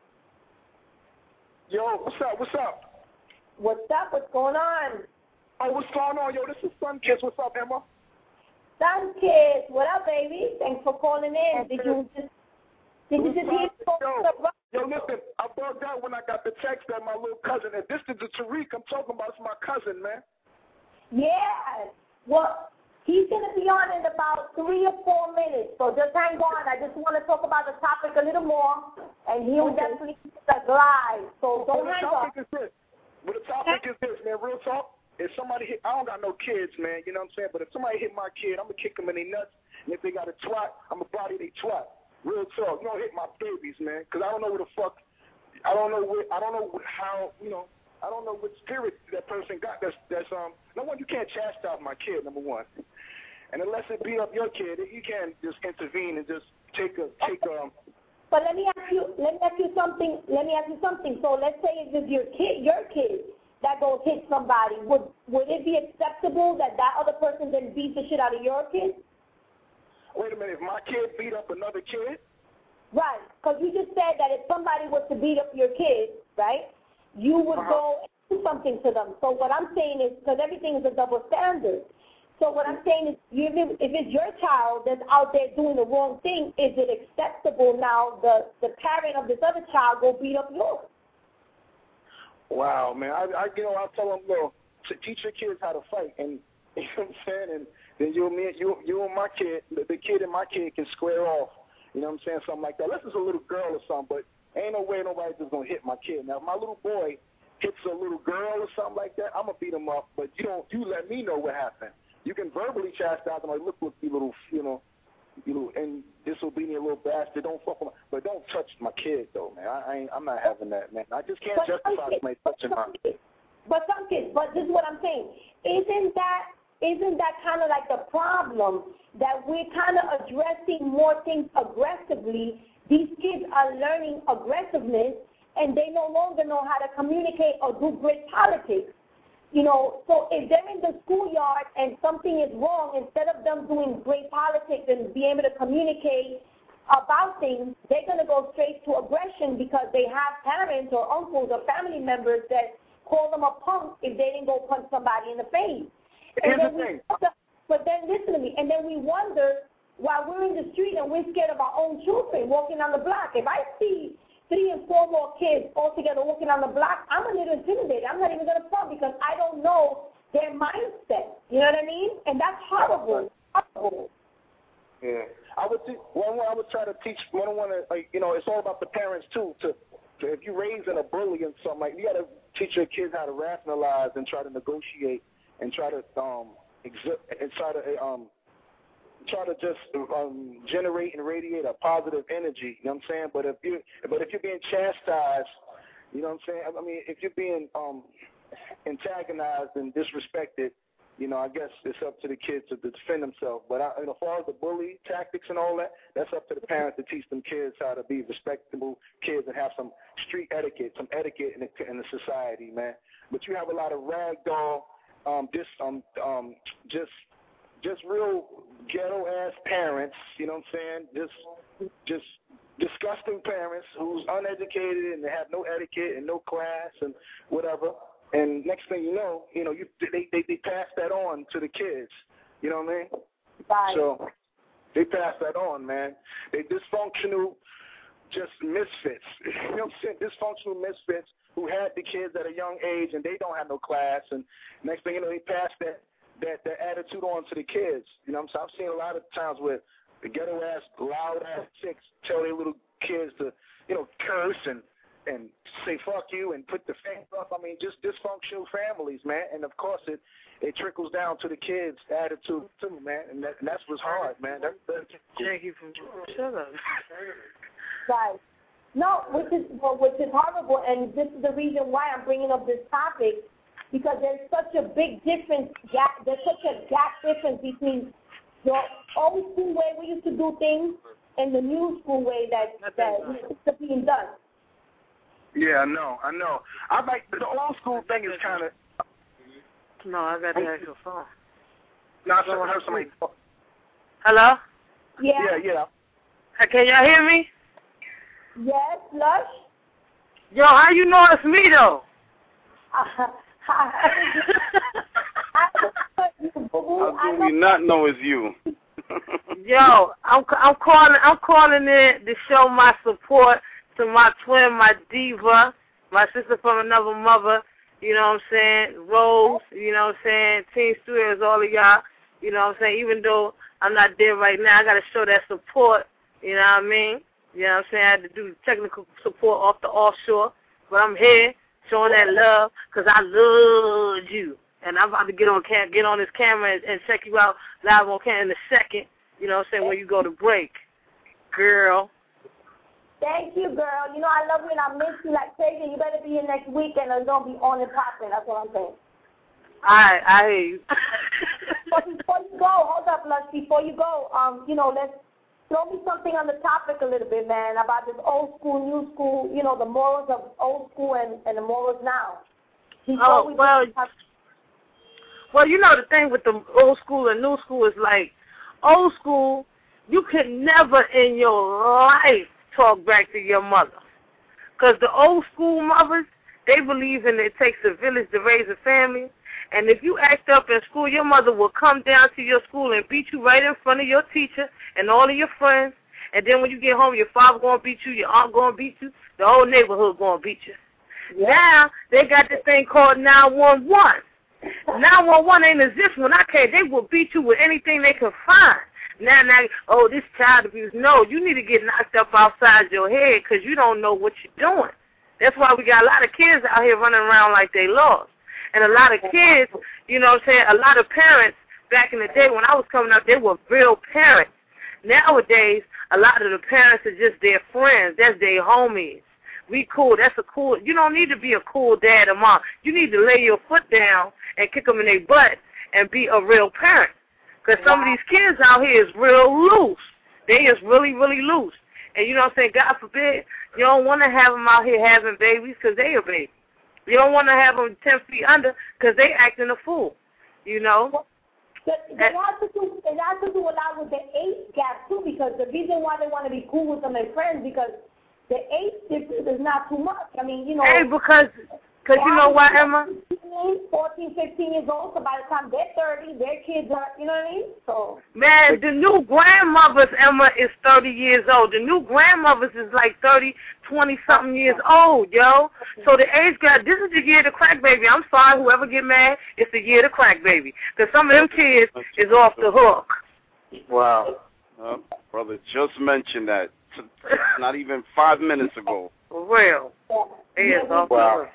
Yo, what's up? What's up? What's up? What's going on? Oh, what's going on? Yo, this is Sun Kids. What's up, Emma? Sun Kids, what up, baby? Thanks for calling in. Did you just did you just hear? Yo, yo, listen, I bugged out when I got the text that my little cousin, and this is the Tariq I'm talking about. It's my cousin, man. Yeah. Well, he's going to be on in about three or four minutes, so just hang on. I just want to talk about the topic a little more, and he'll okay. definitely live. So don't well, hang the up. topic is this. Well, the topic is this, man. Real talk. If somebody hit, I don't got no kids, man. You know what I'm saying? But if somebody hit my kid, I'm gonna kick them in their nuts. And if they got a twat, I'm gonna body they twat. Real talk. You don't hit my babies, man, because I don't know where the fuck. I don't know where. I don't know how. You know. I don't know what spirit that person got. That's that's um. No one, you can't chastise my kid. Number one, and unless it beat up your kid, you can't just intervene and just take a take um. But let me ask you. Let me ask you something. Let me ask you something. So let's say if it's your kid, your kid that goes hit somebody, would would it be acceptable that that other person then beat the shit out of your kid? Wait a minute. If my kid beat up another kid? Right, because you just said that if somebody was to beat up your kid, right, you would uh-huh. go and do something to them. So what I'm saying is, because everything is a double standard. So what I'm saying is, you, if it's your child that's out there doing the wrong thing, is it acceptable now the, the parent of this other child go beat up yours? Wow, man. I, I you know, I tell them, you know, to teach your kids how to fight, and you know what I'm saying, and then you and me, you, you and my kid, the, the kid and my kid can square off. You know what I'm saying, something like that. Unless it's a little girl or something, but ain't no way nobody's just gonna hit my kid. Now, if my little boy hits a little girl or something like that, I'm gonna beat him up. But you don't, you let me know what happened. You can verbally chastise them, like, look, look, you little, you know, you little, and disobedient little bastard. Don't fuck with my, but don't touch my kid though, man. I, I ain't, I'm not having that, man. I just can't but justify somebody touching my kid. But some kids, but this is what I'm saying. Isn't that, isn't that kind of like the problem that we're kind of addressing more things aggressively? These kids are learning aggressiveness, and they no longer know how to communicate or do great politics. You know, so if they're in the schoolyard and something is wrong, instead of them doing great politics and being able to communicate about things, they're going to go straight to aggression because they have parents or uncles or family members that call them a punk if they didn't go punch somebody in the face. Here's and then the thing. We, but then listen to me, and then we wonder while we're in the street and we're scared of our own children walking on the block. If I see three and four more kids all together walking on the block, I'm a little intimidated. I'm not even going to front because I don't know their mindset. You know what I mean? And that's horrible. horrible. Yeah. I would think, one I would try to teach, one on one, like, you know, it's all about the parents, too. To, to If you're raising a bully and something, like, you got to teach your kids how to rationalize and try to negotiate and try to, um, exi- and try to, um, try to just um, generate and radiate a positive energy, you know what I'm saying? But if you but if you're being chastised, you know what I'm saying? I mean, if you're being um, antagonized and disrespected, you know, I guess it's up to the kids to defend themselves. But I, you know, as far as the bully tactics and all that, that's up to the parents to teach them kids how to be respectable kids and have some street etiquette, some etiquette in the, in the society, man. But you have a lot of ragdoll, um, just um, um, just just real ghetto-ass parents, you know what I'm saying, just just disgusting parents who's uneducated and they have no etiquette and no class and whatever. And next thing you know, you know, you they, they, they pass that on to the kids, you know what I mean? Right. So they pass that on, man. They dysfunctional, just misfits, you know what I'm saying, dysfunctional misfits who had the kids at a young age and they don't have no class. And next thing you know, they pass that that, that attitude on to the kids. You know what I'm saying? I've seen a lot of times where the ghetto-ass, loud-ass chicks tell their little kids to, you know, curse and, and say fuck you and put the fans up. I mean, just dysfunctional families, man. And, of course, it, it trickles down to the kids' attitude, too, man. And, that, and that's what's hard, man. That, that, Jackie from Shut up. Right. No, which is, well, which is horrible, and this is the reason why I'm bringing up this topic, because there's such a big difference, gap, there's such a gap difference between the old school way we used to do things and the new school way that, that is being done. Yeah, I know, I know. I like, the old school thing is kind of... No, I got the actual phone. No, I heard somebody... Hello? Yeah. Yeah, yeah. Can y'all hear me? Yes, Lush? Yo, how you know it's me, though? Uh, How do we not know it's you? Yo, I'm I'm calling I'm calling in to show my support to my twin, my diva, my sister from another mother. You know what I'm saying? Rose. You know what I'm saying? Team Studios, all of y'all. You know what I'm saying? Even though I'm not there right now, I gotta show that support. You know what I mean? You know what I'm saying? I had to do technical support off the offshore, but I'm here. Showing that love, because I love you. And I'm about to get on cam- get on this camera and, and check you out live on camera in a second, you know what I'm saying, when you go to break. Girl. Thank you, girl. You know, I love you and I miss you like crazy. You better be here next week and it's going to be on and popping. That's what I'm saying. All right, I hear you. But before you go, hold up, Lush, before you go, um, you know, let's throw me something on the topic a little bit, man, about this old school, new school, you know, the morals of old school and, and the morals now. Before oh, we well, have... well, you know, the thing with the old school and new school is like, old school, you could never in your life talk back to your mother. Because the old school mothers, they believe in it takes a village to raise a family. And if you act up in school, your mother will come down to your school and beat you right in front of your teacher and all of your friends. And then when you get home, your father going to beat you, your aunt going to beat you, the whole neighborhood going to beat you. Yeah. Now, they got this thing called nine one one. nine one one ain't as if when I came, they will beat you with anything they can find. Now, now, oh, this child abuse. No, you need to get knocked up outside your head because you don't know what you're doing. That's why we got a lot of kids out here running around like they lost. And a lot of kids, you know what I'm saying, a lot of parents back in the day when I was coming up, they were real parents. Nowadays, a lot of the parents are just their friends. That's their homies. We cool. That's a cool. You don't need to be a cool dad or mom. You need to lay your foot down and kick them in their butt and be a real parent. Because some of these kids out here is real loose. They is really, really loose. And you know what I'm saying? God forbid, you don't want to have them out here having babies because they are babies. You don't want to have them ten feet under because they acting a fool, you know? But it has to do, it has to do a lot with the age gap, too, because the reason why they want to be cool with them and friends because the age difference is not too much. I mean, you know. Hey, because, because you know what, Emma? fourteen, fifteen years old, so by the time they're thirty, their kids are, you know what I mean? So. Man, the new grandmothers, Emma, is thirty years old. The new grandmothers is like thirty, twenty-something years old, yo. So the age gap, this is the year to crack baby. I'm sorry, whoever get mad, it's the year to crack baby. Because some of them kids is off the hook. Wow. Uh, brother just mentioned that not even five minutes ago. For real. It is off the hook.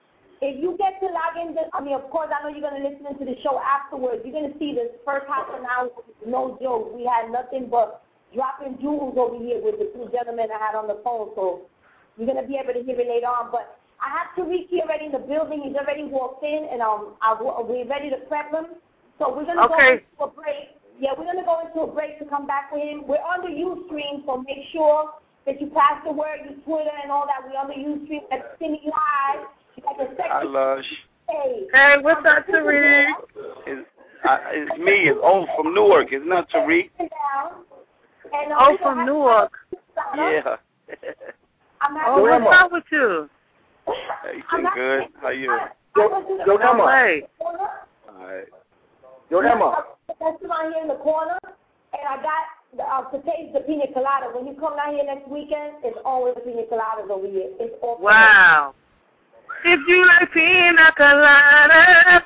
If you get to log in, I mean, of course, I know you're going to listen to the show afterwards. You're going to see this first half an hour, no joke. We had nothing but dropping jewels over here with the two gentlemen I had on the phone. So you're going to be able to hear it later on. But I have Tariq here already in the building. He's already walked in, and um, I, we're ready to prep him. So we're going to okay. go into a break. Yeah, we're going to go into a break to come back with him. We're on the Ustream, so make sure that you pass the word, your Twitter, and all that. We're on the Ustream at Cine Live. Like Hi, Lush. Hey, hey, what's up, Tariq? It's, uh, it's me. It's O from Newark. It's not Tariq. Oh, from Newark. Yeah. Oh, what's up with you? Everything good? How you? Yo, yo, Emma. Hey. All right. Yo, Emma. That's down here in the corner, and I got uh, to taste the pina colada. When you come down here next weekend, it's always pina coladas over here. It's all wow. If you like pina colada.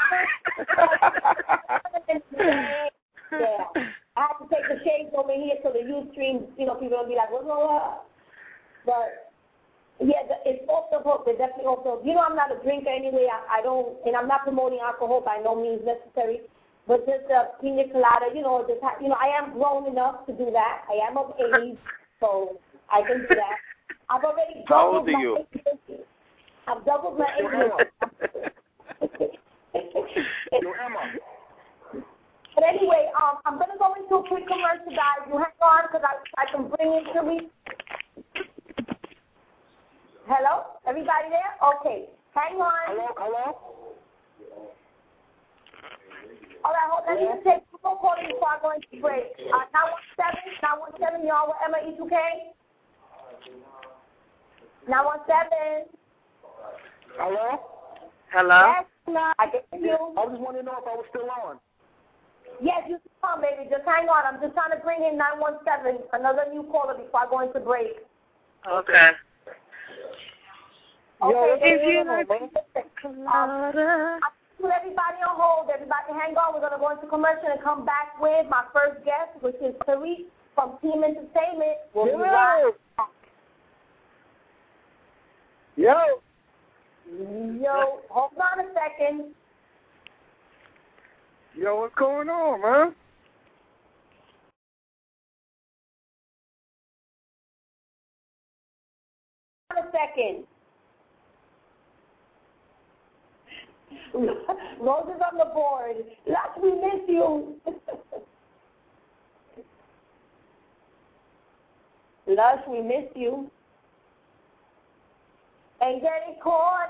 Yeah. I have to take the shades over here so the Ustream, you know, people will be like, what's going on? But, yeah, it's off the hook. It's definitely off the hook. You know, I'm not a drinker anyway. I, I don't, and I'm not promoting alcohol by no means necessary. But just a pina colada, you know, just, you know, I am grown enough to do that. I am of age, so I can do that. I've already How old are you? Age. I've doubled my age. Yo, Emma. But anyway, um, I'm going to go into a quick commercial, guys. You hang on because I, I can bring in to me. Hello? Everybody there? Okay. Hang on. Hello, hello? All right, hold on. Let me just take two more calls before I go into break. Uh, nine one seven, nine one seven, y'all with Emma E two K? nine one seven. Hello? Hello? Yes, I can hear you. I just wanted to know if I was still on. Yes, you can on, baby. Just hang on. I'm just trying to bring in nine one seven, another new caller before I go into break. Okay. Okay, if baby, you like um, I put everybody on hold. Everybody hang on. We're going to go into commercial and come back with my first guest, which is Tariq from Team Entertainment. We'll be right back. Yo. Yo, hold on a second. Yo, what's going on, man? Hold on a second. Rose is on the board. Lush, we miss you. Lush, we miss you. And getting caught.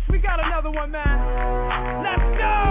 We got another one, man. Let's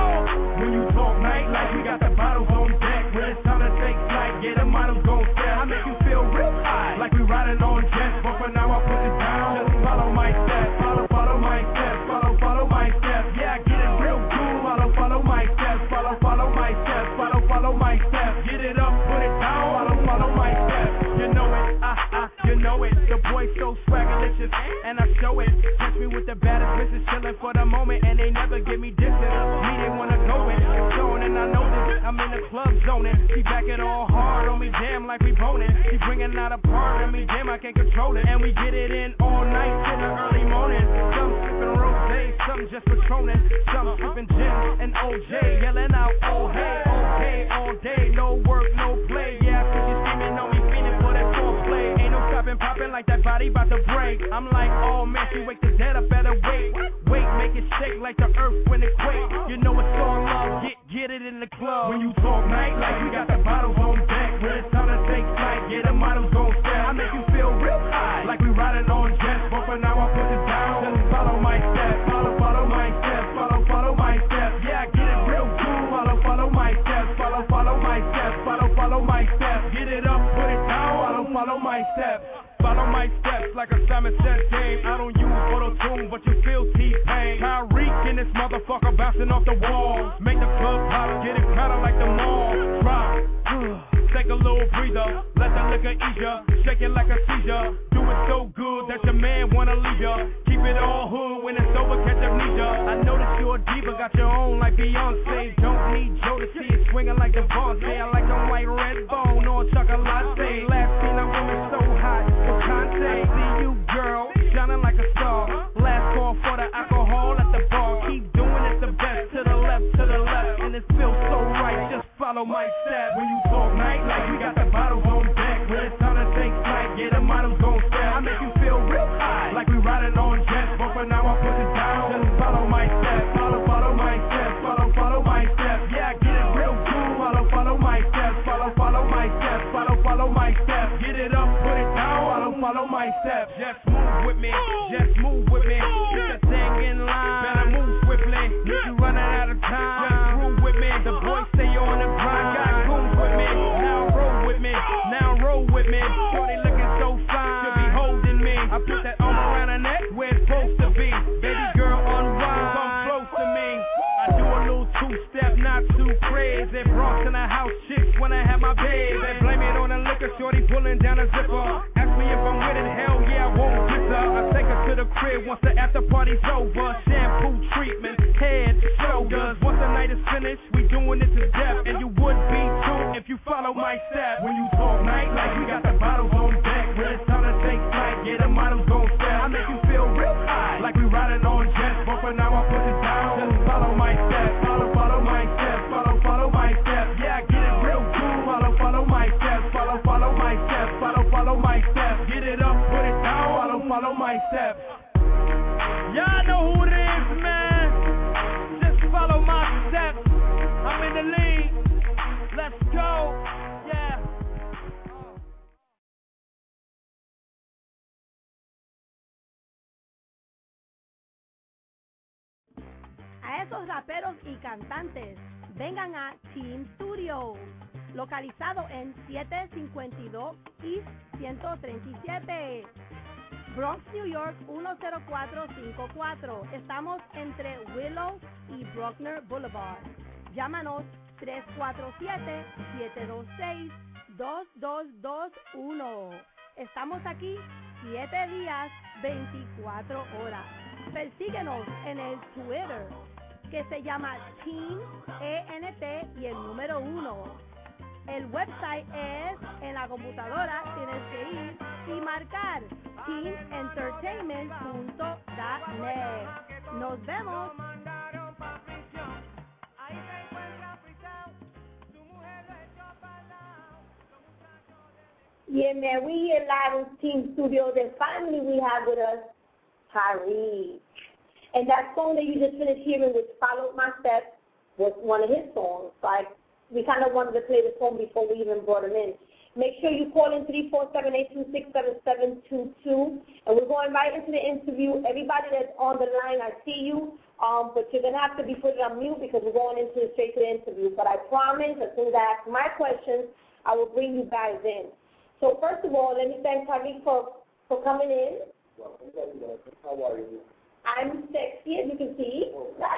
go. When you talk nightlife, we got the bottles on deck. When it's time to take flight, yeah, the models gon' step. I make you feel real high, like we riding on jets. But for now, I put it down. Just follow my steps, follow, follow my steps, follow, follow my steps. Yeah, I get it real cool. Follow, follow my steps, follow, follow my steps, follow, follow my steps. Get it up, put it down. Follow, follow my steps. You know it, ah ah, you know it. The boy so swagalicious, and I show it. Catch me with the baddest bitches chillin' for the moment, and they never give me distance. Me, they wanna go in, it's showing, and I know this. I'm in the club zoning. She back it all hard on me, damn, like we boning. She bringing out a part of me, damn, I can't control it. And we get it in all night till the early morning. Some sippin' rosé, some just patronin', some sippin' gin and O J, yelling out, oh hey, okay, all day, no work, no play. Yeah, I see you screaming on me, feeling for that foreplay. Ain't no stopping, popping like that body bout to break. I'm like, oh man, she wake the dead, I better wait. Wait, make it shake like the earth when it quake. You know it's all love, get, get it in the club. When you talk nightlife, we got the bottles on deck. When it's time to take flight, yeah, the models gon' step. I make you feel real high, like we riding on jets. But for now, I put it down. Just follow my steps, follow, follow my steps, follow, follow my steps. Yeah, I get it real cool. Follow, follow my steps, follow, follow my steps, follow, follow my steps. Get it up, put it down. Follow, follow my steps. Follow my steps like a Simon says game. I don't use auto-tune, but you feel T-Pain. Tyreek in this motherfucker bouncing off the wall. Make the club pop, get it crowded like the mall. Drop, take a little breather, let the liquor ease ya. Shake it like a seizure. Do it so good that your man wanna leave ya. Keep it all hood when it's over, catch amnesia. I know that you're a diva, got your own like Beyonce. Don't need Joe to see it swinging like the Devontae. I like them white red bone or chocolate latte. Last seen a woman so hot, Wakante. I see you, girl, shining like a star. Last call for the alcohol at the bar. Keep doing it the best, to the left, to the left, and it feels so right. Just follow my steps. When you talk nightlife, we got the bottles on deck. When it's time to take flight, yeah, the models gon' step. I make you feel real high, like we riding on jets. But for now, I put it down. Just follow my steps, follow, follow my steps, follow, follow my steps. Yeah, I get it real cool. Follow, follow my steps, follow, follow my steps, follow, follow my steps. Get it up, put it down. Follow, follow my steps. Just move with me, just move with me. Get that thing in line, better move swiftly. If you running out of time, just groove with me. The boys stay on the grind, got goons with me. Now roll with me, now roll with me. Shorty looking so fine, she'll be holding me. I put that arm around her neck where it's supposed to be. Baby girl, unwind, come close to me. I do a little two-step, not too crazy. Bronx in the house, chicks when I have my baby. They blame it on the liquor, shorty pulling down a zipper. Ask me if I'm with it, hell yeah, I won't diss her. I take her to the crib once the after party's over. Shampoo treatment, head, shoulders. Once the night is finished, we doing it to death. And you would be too if you follow my steps. When you talk nightlife, we got the bottles on deck. When it's time to take flight, yeah, the models gon' step. I make you feel real high, like we riding on jets. But for now, I put it down. Just follow my steps, follow, follow my steps, follow, follow my steps. Yeah, I get it real cool. Follow, follow my steps, follow, follow my steps, follow, follow my steps. Get it up, put it down. Follow, follow my steps. Y'all know who it is, man. Just follow my steps. I'm in the lead. Let's go. Yeah. A esos raperos y cantantes, vengan a Team Studios, localizado en setecientos cincuenta y dos East ciento treinta y siete, Bronx, New York uno cero cuatro cinco cuatro. Estamos entre Willow y Bruckner Boulevard. Llámanos tres cuatro siete, siete dos seis, dos dos dos uno. Estamos aquí siete días, veinticuatro horas. Persíguenos en el Twitter, que se llama Team E N T y el número uno. El website es, en la computadora tienes que ir y marcar team entertainment punto net. Nos vemos. Yeah, man, we here live in Team Studios, and finally we have with us Tyreek. And that song that you just finished hearing, which Followed My Steps, was one of his songs. So I, we kind of wanted to play the song before we even brought him in. Make sure you call in three four seven, eight two six, seven seven two two. And we're going right into the interview. Everybody that's on the line, I see hear you, um, but you're going to have to be put on mute because we're going into the straight to the interview. But I promise, as soon as I ask my questions, I will bring you guys in. So first of all, let me thank Tariq for, for coming in. Welcome, welcome. How are you? I'm sexy, as you can see.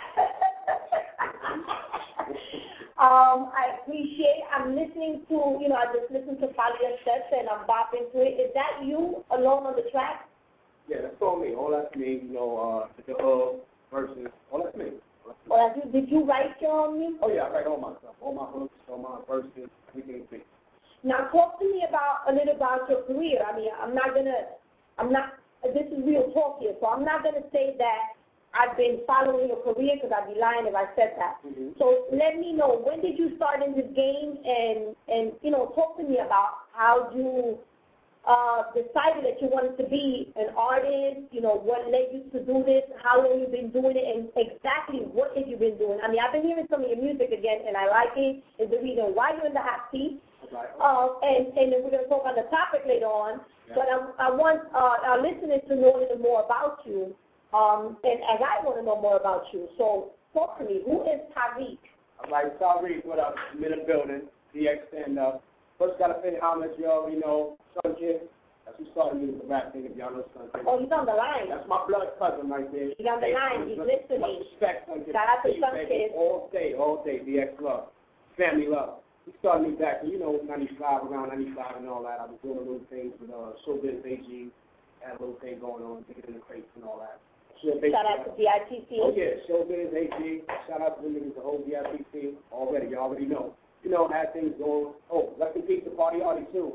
um, I appreciate, I'm listening to, you know, I just listened to Falia Sets and I'm bopping to it. Is that you alone on the track? Yeah, that's all me. All that's me, you know, uh, the uh, verses, all that's me. Well, you, did you write your own music? Oh, yeah, I write all my stuff, all my hooks, all my verses, everything is me. Now, talk to me about a little about your career. I mean, I'm not going to, I'm not, this is real talk here, so I'm not going to say that I've been following your career because I'd be lying if I said that. Mm-hmm. So let me know, when did you start in this game, and, and you know, talk to me about how you uh, decided that you wanted to be an artist, you know, what led you to do this, how long you've been doing it, and exactly what have you been doing. I mean, I've been hearing some of your music again, and I like it. It's the reason why you're in the hot seat. Uh, and, and then we're going to talk on the topic later on. Yeah. But um, I want uh, our listeners to know a little more about you, um, and, and I want to know more about you. So talk to me. Who is Tariq? I'm like, Tariq, what up? I'm in the building. D X stand up. First, got to pay homage, you already know. Sun Kid. That's who started me with the rap thing, if y'all know Sun Kid. Oh, he's on the line. That's my blood cousin right there. He's on the line. He's listening. Much respect, Sun Kid. Shout out to Sun Kid. All day, all day. D X love. Family love. He started me back, you know, ninety-five, around ninety-five and all that. I was doing a little things with uh, Showbiz A G. Had a little thing going on, thinking in the crates and all that. Showbiz, shout out to D I T C. Oh, yeah, Showbiz A G. Shout out to the niggas, the whole D I T C. Already, you already know. You know, had things going. Oh, rest in peace to Party Hardy, too.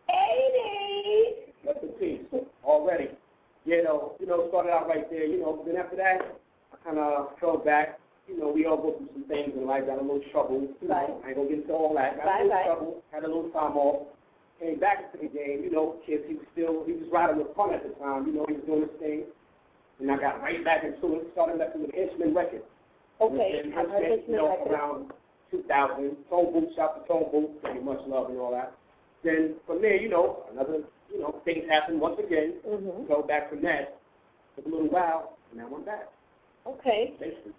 eighty. Rest in peace. Already. You know, you know, started out right there, you know, then after that, I kind of fell back. You know, we all go through some things in life, got a little trouble. Right. I ain't going to get into all that. Got right, a little right. trouble, had a little time off. Came back into the game, you know, kids, he was still, he was riding with fun at the time. You know, he was doing his thing. And I got right back into it, started messing with Henchman Records. Okay, and I've heard Henchman, you know, around two thousand. Tone Booth, shot the Tone Booth, very much love and all that. Then from there, you know, another, you know, things happened once again. Mm-hmm. Go back from that. Took a little while, and now I'm back. Okay. Basically.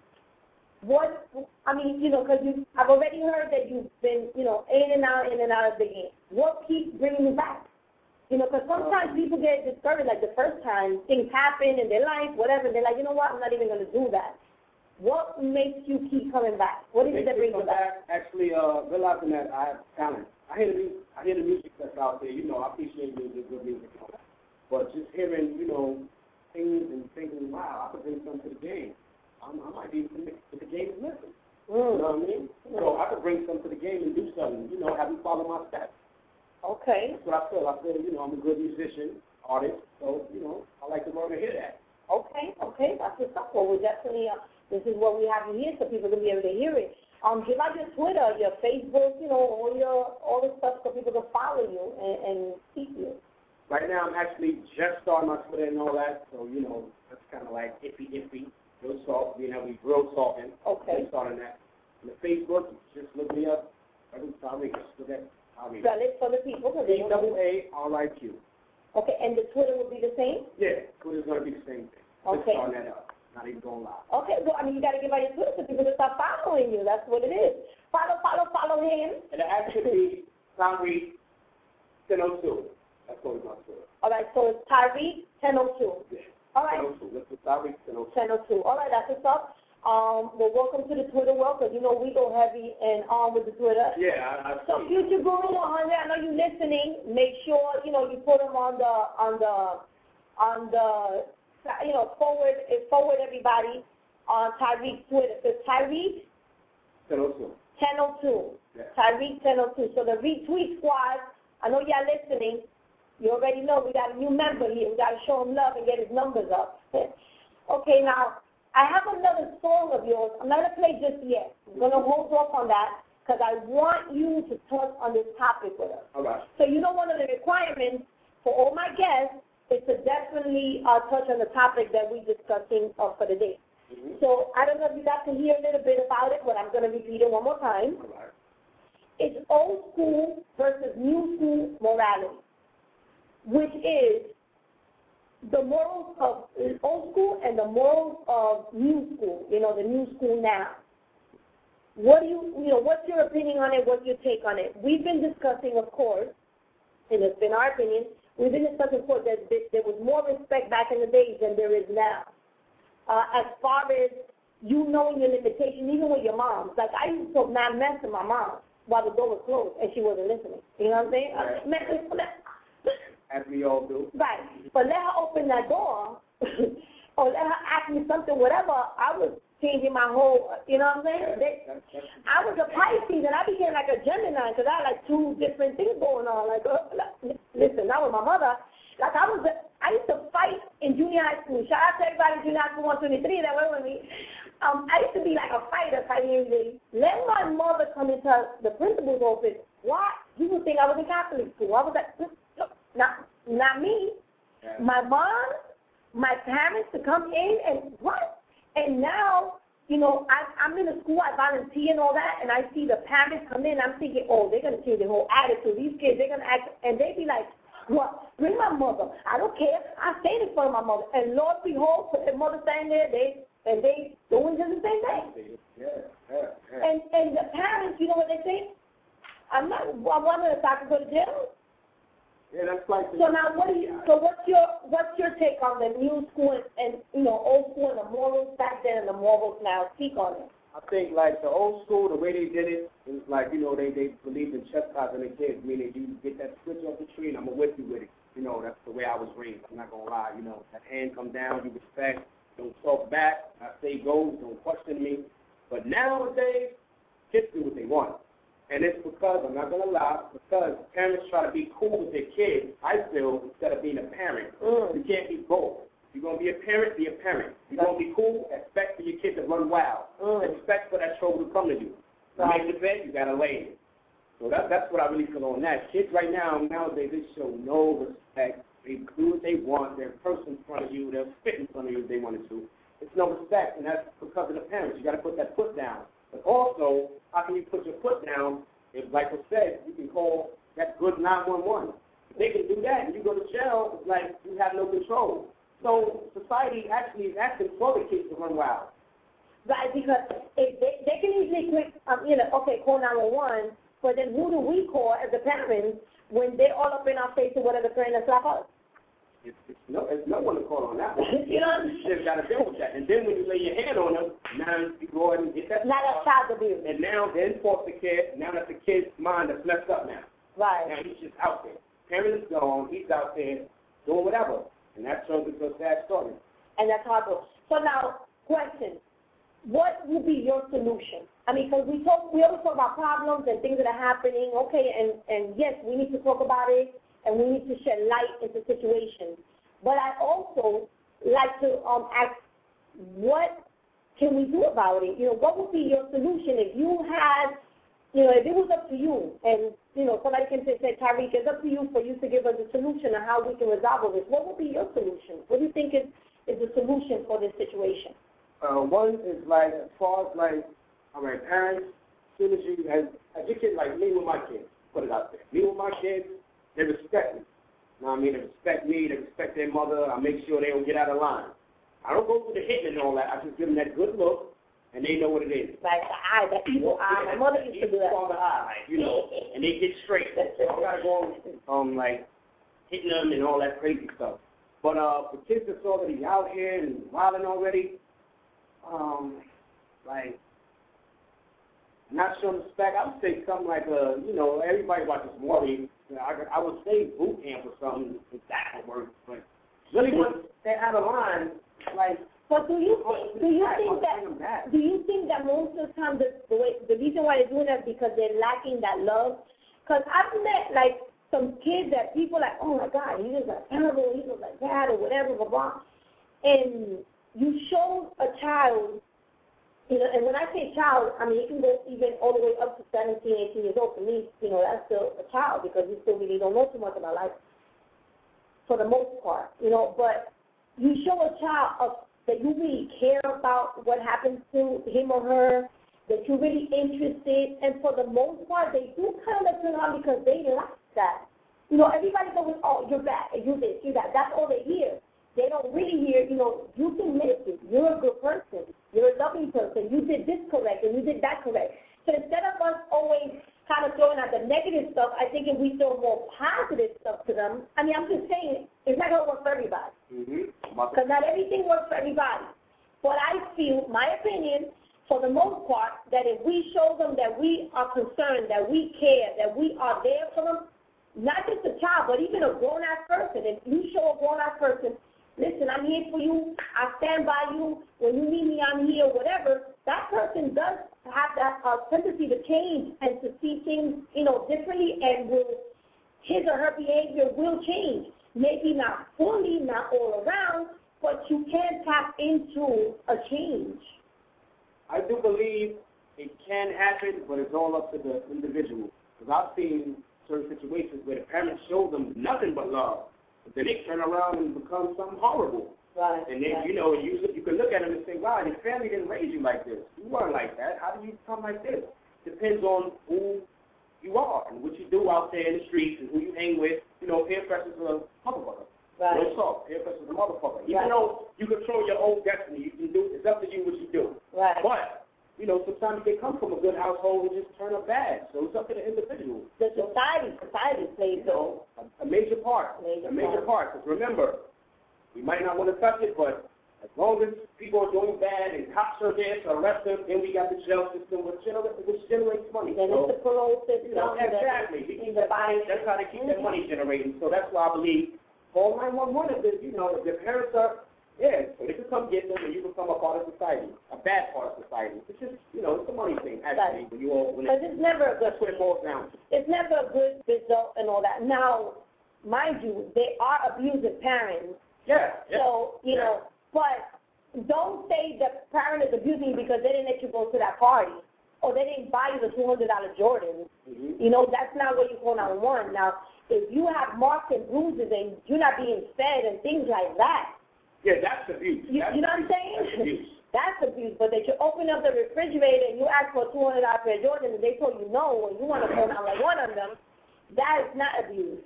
What, I mean, you know, because you, I've already heard that you've been, you know, in and out, in and out of the game. What keeps bringing you back? You know, because sometimes people get discouraged, like the first time things happen in their life, whatever, they're like, you know what, I'm not even going to do that. What makes you keep coming back? What is it that brings you back? back? Actually, uh, realizing that I have talent. I hear the music, I hear the music that's out there. You know, I appreciate music, good music and all that. But just hearing, you know, things and thinking, wow, I could bring something to the game. I'm, I might be able to the game is missing. Mm. You know what I mean? Mm. So I could bring something to the game and do something. You know, have you follow my steps. Okay. That's what I feel. I feel, you know, I'm a good musician, artist. So, you know, I like the world to hear that. Okay, okay. That's what's up. Well, we definitely, uh, this is what we have here so people can be able to hear it. Um, give out your Twitter, your Facebook, you know, all your all the stuff so people can follow you and, and keep you. Right now, I'm actually just starting my Twitter and all that, so, you know, that's kind of like iffy, iffy. Real talk, you know, we real talking. Okay. Just starting that. And the Facebook, just look me up. Every Tariq, just look at Tariq. Spell it for the people. T W A R I Q. Okay, and the Twitter will be the same? Yeah, Twitter's going to be the same thing. Okay. Just starting that up. Not even going live. Okay, well, I mean, you got to give out your Twitter so people can start following you. That's what it is. Follow, follow, follow him. And it actually be Tariq ten oh two. That's what it's on Twitter. All right, so it's Tariq ten oh two. Yeah. All right. ten oh two. Let's put Tariq ten oh two. ten oh two. All right, that's what's up. Um, well, welcome to the Twitter world, because, you know, we go heavy and on with the Twitter. Yeah, I, I So, future Guru one hundred, I know you're listening. Make sure, you know, you put them on the, on the, on the, you know, forward, forward everybody on Tariq's Twitter. So, Tariq ten oh two. ten oh two. Yeah. Tariq ten oh two. So, the retweet squad, I know y'all listening. You already know we got a new member here. We got to show him love and get his numbers up. Okay, now, I have another song of yours. I'm not going to play just yet. I'm going to hold off on that because I want you to touch on this topic with us. All right. So you know one of the requirements for all my guests is to definitely uh, touch on the topic that we're discussing uh, for the day. Mm-hmm. So I don't know if you got to hear a little bit about it, but I'm going to repeat it one more time. All right. It's old school versus new school morality, which is the morals of old school and the morals of new school, you know, the new school now. What do you, you know, what's your opinion on it? What's your take on it? We've been discussing, of course, and it's been our opinion, we've been discussing, of course, that there was more respect back in the days than there is now. Uh, as far as you knowing your limitations, even with your mom. Like, I used to not mess with my mom while the door was closed and she wasn't listening. You know what I'm saying? Right. As we all do. Right. But let her open that door or let her ask me something, whatever, I was changing my whole, you know what I'm saying? They, I was a Pisces and I became like a Gemini because I had like two different things going on. Like, uh, listen, not with my mother. Like I was, a, I used to fight in junior high school. Shout out to everybody in junior high school one twenty-three that went with me. Um, I used to be like a fighter, fighting. Let my mother come into the principal's office. Why? You would think I was in Catholic school. I was like, not, not me. Yeah. My mom, my parents to come in and what? And now, you know, I, I'm in a school, I volunteer and all that, and I see the parents come in, I'm thinking, oh, they're going to change their whole attitude. These kids, they're going to act, and they be like, what? Bring my mother. I don't care. I stand in front of my mother. And Lord behold, put their mother standing there, they, and they doing just the same thing. Yeah, yeah, yeah. And, and the parents, you know what they say? I'm not, I wonder if I could go to jail. Yeah, that's like. So now, what do you? So what's your what's your take on the new school and, and you know old school and the morals back then and the morals now? Speak on it. I think like the old school, the way they did it, it was like you know they they believed in chastising the kids, meaning you get that switch off the tree and I'm gonna whip you with it. You know that's the way I was raised. I'm not gonna lie. You know that hand come down, you respect, don't talk back. I say go, don't question me. But nowadays, kids do what they want. And it's because, I'm not going to lie, because parents try to be cool with their kids, I feel, instead of being a parent. Mm. You can't be both. You're going to be a parent, be a parent. You're going to be cool, expect for your kids to run wild. Mm. Expect for that trouble to come to you. You Right. make the bed, you got to lay it. So that, that's what I really feel on that. Kids right now, nowadays, they show no respect. They do what they want. They're first in front of you. They'll spit in front of you if they wanted to. It's no respect, and that's because of the parents. You got to put that foot down. But also, how can you put your foot down if, like I said, you can call that good nine one one? If they can do that and you go to jail, it's like you have no control. So society actually is asking for the kids to run wild. Right, because if they, they can easily quick, um, you know, okay, call nine one one, but then who do we call as the parents when they're all up in our face and whatever trying to slap us? It's, it's no, there's no one to call on that one. You know? You just got to deal with that. And then when you lay your hand on them, now you go ahead and get that. Now that's child abuse. And now then foster care, now that the kid's mind is messed up now. Right. Now he's just out there. Parent is gone, he's out there doing whatever. And that turns into a sad story. And that's horrible. So now, question. What would be your solution? I mean, because we talk, we always talk about problems and things that are happening. Okay, and, and yes, we need to talk about it, and we need to shed light into situations. But I also like to um, ask, what can we do about it? You know, what would be your solution if you had, you know, if it was up to you, and, you know, somebody can say, say Tariq, it's up to you for you to give us a solution on how we can resolve this. What would be your solution? What do you think is, is the solution for this situation? Uh, one is like, as far as like, all right, parents, as soon as you, as, as your kids, like me with my kids, put it out there. Me with my kids, they respect me. You know what I mean? They respect me, they respect their mother. I make sure they don't get out of line. I don't go through the hitting and all that. I just give them that good look, and they know what it is. Like the eye, that evil eye. My mother used to do that. The eye, like, you know, and they get straight. I don't got to go um, like, hitting them and all that crazy stuff. But uh, for kids that's already out here and wilding already, um, like, not showing respect, I would say something like, uh, you know, everybody watches Maury. I, I would say boot camp or something, if that would work. But really, when they're out of line, like. But do you think, do you think that do you think that most of the time the the, way, the reason why they're doing that is because they're lacking that love? Because I've met like some kids that people like, oh my God, he was like terrible, he was like that or whatever, blah blah. And you show a child, you know, and when I say child, I mean you can go even all the way up to seventeen, eighteen years old. For me, you know, that's still a child because you still really don't know too much about life for the most part, you know. But you show a child of that you really care about what happens to him or her, that you're really interested, and for the most part, they do kind of turn on because they like that. You know, everybody goes, oh, you're bad, and you're this, you're that. That's all they hear. they don't really hear, you know, you can make it. You're a good person. You're a loving person. You did this correct and you did that correct. So instead of us always kind of throwing out the negative stuff, I think if we throw more positive stuff to them, I mean, I'm just saying, it's not going to work for everybody. Mm-hmm. Because not everything works for everybody. But I feel, my opinion, for the most part, that if we show them that we are concerned, that we care, that we are there for them, not just a child, but even a grown-ass person. If you show a grown-ass person, listen, I'm here for you, I stand by you, when you need me, I'm here, whatever, that person does have that uh, tendency to change and to see things, you know, differently, and will, his or her behavior will change. Maybe not fully, not all around, but you can tap into a change. I do believe it can happen, but it's all up to the individual. Because I've seen certain situations where the parents show them nothing but love, but then they turn around and become something horrible. Right. And then, right. you know, you you can look at them and say, wow, your family didn't raise you like this. You weren't like that. How do you become like this? Depends on who you are and what you do out there in the streets and who you hang with. You know, peer pressure is a motherfucker. Right. Real talk. Peer pressure is a motherfucker. Even right. though you control your own destiny, you can do. It's up to you what you do. Right. But you know, sometimes they come from a good household and just turn up bad. So it's up to the individual. The society, society plays you know, a, a major part. Major a major part. Because remember, we might not want to touch it, but as long as people are doing bad and cops are there to arrest them, then we got the jail system, which generates, which generates money. Then so, it's the parole system. You know, exactly. The, the money, that's how they keep mm-hmm. that money generating. So that's why I believe call nine one one if you know if your parents are. Yeah, so they can come get them and you become a part of society, a bad part of society. It's just, you know, it's a money thing, actually. Right. When you all, when it, it's never a good, that's what it boils down to. It's never a good result and all that. Now, mind you, they are abusive parents. Yeah. yeah. So, you yeah. know, but don't say the parent is abusing you because they didn't let you go to that party or they didn't buy you the two hundred dollar Jordans. Mm-hmm. You know, that's not what you call nine one one. Now, if you have marks and bruises and you're not being fed and things like that, yeah, that's abuse. You, that's you know what I'm saying? That's abuse. That's abuse. But that you open up the refrigerator and you ask for a two hundred dollar pair of Jordans and they told you no and you want to phone out like one of them, that is not abuse.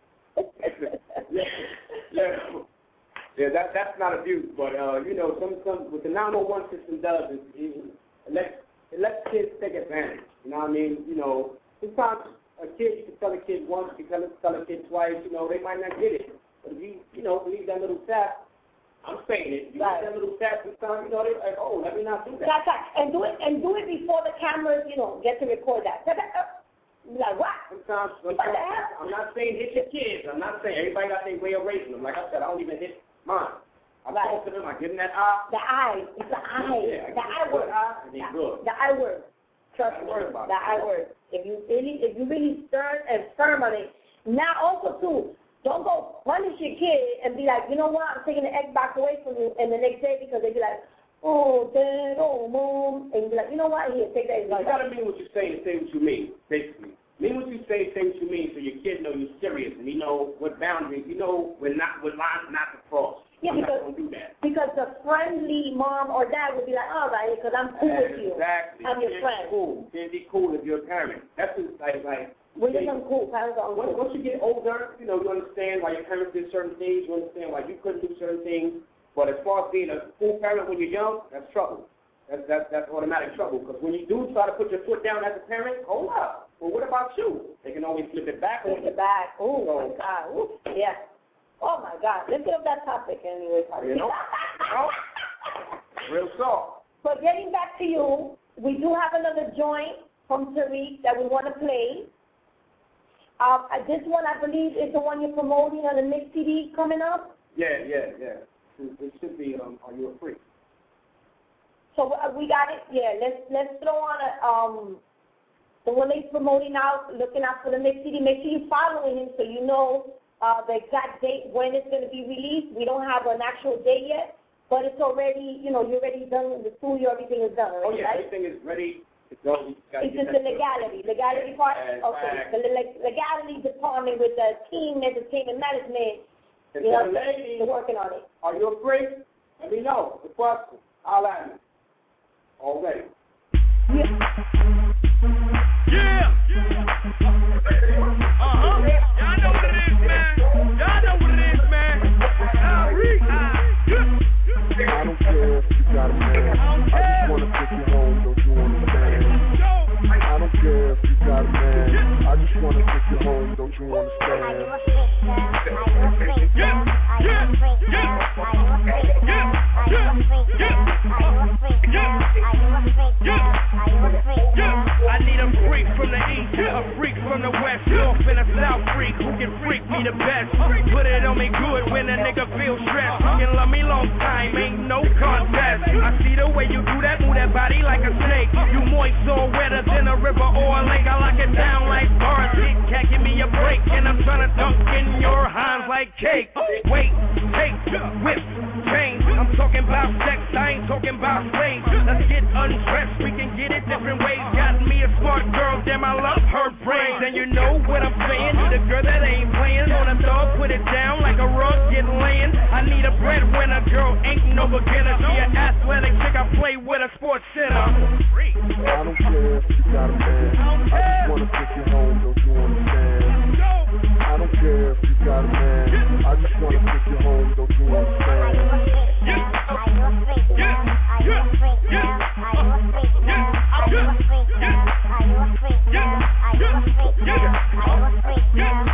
yeah, yeah, yeah. That that's not abuse. But uh, you know, some some what the nine one one system does is it, it lets it lets kids take advantage. You know what I mean? You know, sometimes a kid you can tell a kid once, you can tell a kid twice. You know, they might not get it. But if you you know leave that little tap. I'm saying it. You right. That little stats and stuff, you know, they're like, oh, let me not do that. That's right. And do it and do it before the cameras, you know, get to record that. You're like, what? Sometimes, sometimes I'm not saying hit your kids. I'm not saying everybody got their way of raising them. Like I said, I don't even hit mine. I right. talk to them, I give them that eye. The eye. It's the eye. Yeah, the eye word. Eye, and they good. The eye word. Trust me. The eye word. If you really if you really stern and firm on it. Now also too, don't go punish your kid and be like, you know what, I'm taking the Xbox away from you, and the next day because they be like, oh, dad, oh, mom, and you be like, you know what, here, take that Xbox. You got to mean what you say and say what you mean, basically. Mean what you say, say what you mean, so your kid know you're serious and he know what boundaries, you know when not what lines not to cross. Yeah, I'm because, not going to do that. Because the friendly mom or dad would be like, all right, because I'm cool exactly. with you. Exactly. I'm your friend. Cool. Can't be cool if you're a parent. That's just like, like, Well, you're uncool. Parents are uncool. Once you get older, you know, you understand why your parents did certain things. You understand why you couldn't do certain things. But as far as being a cool parent when you're young, that's trouble. That's that's, that's automatic trouble. Because when you do try to put your foot down as a parent, hold up. Well, what about you? They can always flip it back on you. Flip it back. Oh, so, my God. Ooh, yeah. Oh, my God. Let's get up that topic anyway. You know? Oh, real talk. But getting back to you, we do have another joint from Tariq that we want to play. Um, this one, I believe, is the one you're promoting on the next C D coming up? Yeah, yeah, yeah. It should be um, Are You a Freak? So uh, we got it? Yeah, let's let's throw on a, um, the one he's promoting out, looking out for the next C D. Make sure you're following him so you know uh, the exact date when it's going to be released. We don't have an actual date yet, but it's already, you know, you're already done with the studio, everything is done already, Oh, yeah, right? everything is ready. It's, all, it's just the legality. Legality part? Yeah, okay. The le- legality department with the team, entertainment management, and you know, ladies, they're working on it. Are you a freak? Let me know. The question. I'll at me. Already. Yeah. Yeah. Uh-huh. Y'all know what it is, man. Y'all know what it is, man. I'll read. make her feel stressed. You can love me long time, ain't no contest. I see the way you do that, move that body like a snake. You moist or wetter than a river or a lake. I lock it down like bars. Kit Kat, give me a break, and I'm trying to dunk in your hands like cake. Wait, take, whip, change. I'm talking about sex, I ain't talking about slaves. Let's get undressed, we can get it different ways. Got me a smart girl, damn I love her brains. And you know what I'm saying, the girl that ain't playing on a dog, put it down like a rug, get laying. I need a breadwinner, girl ain't no beginner. She an athletic chick, I play with a sports center. I don't care if you got a man, I just wanna take you home, don't you understand? I don't care if you got a man, I just wanna take you home, don't you understand? Are you a freak now? Are you a freak now? Are you a freak now? Are you a freak now? Are you a freak now? Are you a freak now? Are you a freak now?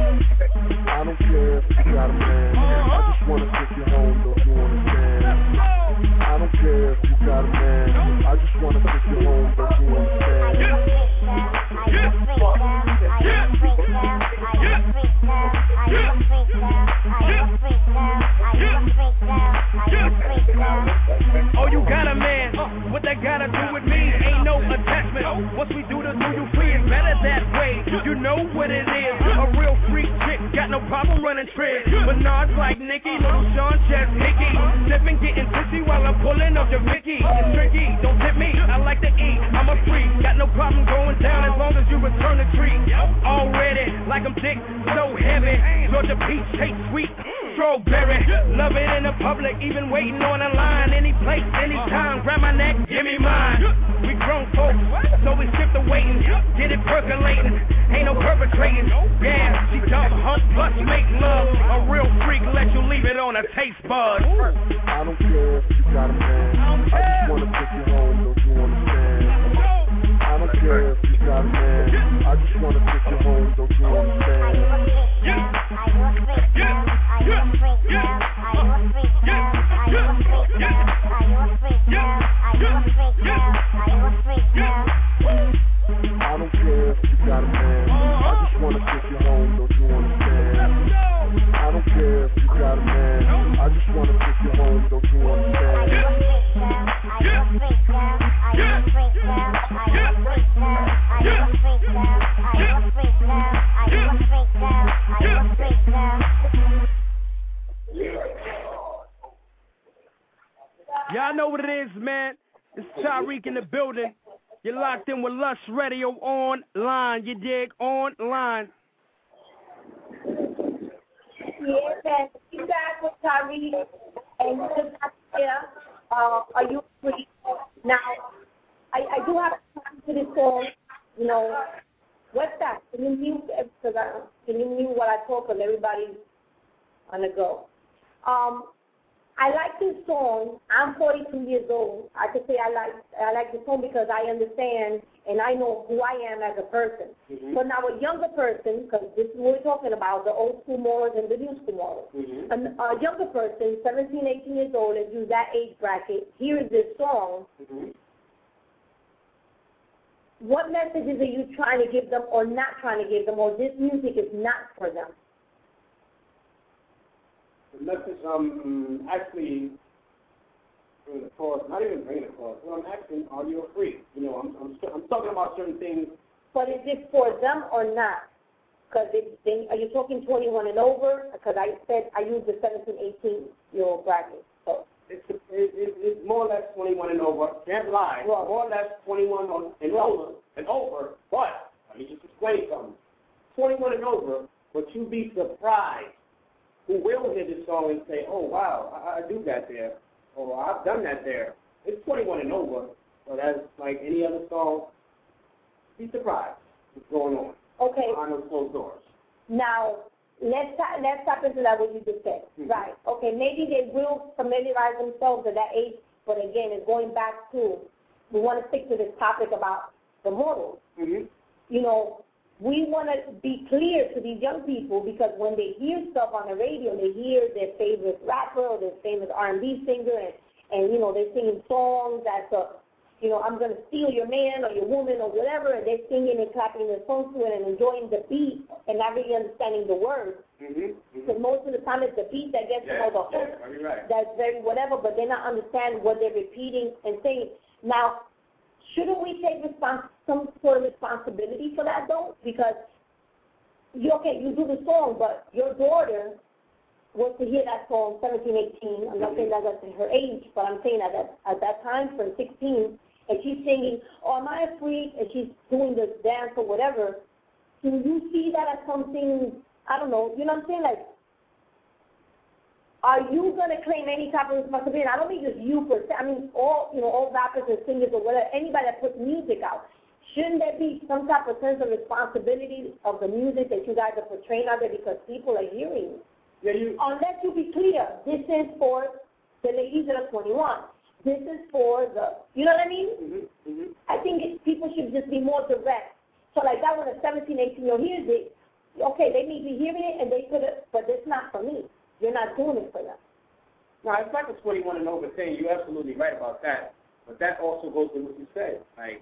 I don't care if you got a man, I just wanna take you home, don't you understand? I don't care if you got a man, I just wanna take you home, don't you understand? Are you a freak now? Are you a freak now? Are you a freak now? Are you a freak now? Are you a freak now? Are you a freak now? Are you a freak now? Oh, you got a man, what that gotta do with me? Ain't no attachment, once we do the do you free, it's better that way. You know what it is, a real freak chick, got no problem running tricks. Bernard's like Nicky, little Sean Chess Hickey, sipping, getting tipsy while I'm pulling up the Vicky. It's tricky, don't tip me, I like to eat, I'm a freak, got no problem going down as long as you return the treat. Already, like I'm thick, so heavy, Georgia peach, taste sweet, strawberry, love it in the public, even waiting on a line, any place, anytime, grab my neck, give me mine. We grown folks, so we skip the waiting, get it percolating, ain't no perpetrating. Yeah, she dumb, hunt, plus make love, a real freak, let you leave it on a taste bud. I don't care if you got a man, I just wanna take you home, don't you understand? I don't care if you got a man, I just wanna take you home, don't you understand? Are you a freak now? Are you a freak now? Are you a freak now? Are you a freak now? Are you a freak now? Are you a freak now? Are you a freak now? I don't care if you got a man, I just wanna take you home, don't you understand? I don't care if you got a man, I just wanna take you home, don't you understand? Are you a freak now? Are you a freak now? Are you a freak now? Are you a freak now? Are you a freak now? Are you a freak now? Are you a freak now? Y'all know what it is, man. It's Tariq in the building. You're locked in with Lush Radio online. You dig? Online. Yes, and you guys with Tariq, and you just got here. Uh, are you free? Now, I, I do have to talk to this song. You know, what's that? Can you mute? Because I, can you mute while I talk? Because everybody's on the go. Um, I like this song. I'm forty-two years old. I could say I like I like this song because I understand and I know who I am as a person. Mm-hmm. So now a younger person, because this is what we're talking about, the old school morals and the new school morals. Mm-hmm. A, a younger person, seventeen, eighteen years old, and use that age bracket, hears this song. Mm-hmm. What messages are you trying to give them or not trying to give them, or this music is not for them? The message um actually bringing across, not even bringing across. Well, I'm asking, are you a freak? You know, I'm I'm I'm talking about certain things. But is it for them or not? Because are you talking twenty-one and over? Because I said I used the seventeen, eighteen year old bracket. So it's it, it, it's more or less twenty-one and over. Can't lie. Well, more or less twenty-one and over and over. But let me just explain something. twenty-one and over, but you'd be surprised who will hear this song and say, oh, wow, I, I do that there, or I've done that there. It's twenty-one and over, so that's like any other song. Be surprised what's going on. Okay. Behind those closed doors. Now, let's, let's tap into that what you just said. Mm-hmm. Right. Okay, maybe they will familiarize themselves at that age, but again, it's going back to, we want to stick to this topic about the morals. Mm-hmm. You know, we want to be clear to these young people because when they hear stuff on the radio, they hear their favorite rapper or their famous R and B singer, and, and you know, they're singing songs that's a you know, I'm going to steal your man or your woman or whatever, and they're singing and clapping their phones to it and enjoying the beat and not really understanding the words. Mm-hmm. Because mm-hmm. most of the time it's the beat that gets yeah, them or the hook. Yeah, very right. That's very whatever, but they're not understanding what they're repeating and saying. Now, shouldn't we take respons- some sort of responsibility for that, though? Because, you okay, you do the song, but your daughter was to hear that song, seventeen, eighteen. I'm not saying that that's her age, but I'm saying that at, at that time, from sixteen, and she's singing, oh, am I a freak? And she's doing this dance or whatever. Do you see that as something, I don't know, you know what I'm saying? Like, are you going to claim any type of responsibility? I don't mean just you per se. I mean, all, you know, all rappers and singers or whatever, anybody that puts music out. Shouldn't there be some type of sense of responsibility of the music that you guys are portraying out there because people are hearing it? Yeah, you, Unless you be clear, this is for the ladies that are twenty-one. This is for the, you know what I mean? mm-hmm, mm-hmm. I think it, people should just be more direct. So like that when a seventeen, eighteen-year-old hears it, okay, they may be hearing it and they could have, but it's not for me. You're not doing it for them. No, it's like a twenty-one and over thing. You're absolutely right about that. But that also goes to what you said. Like,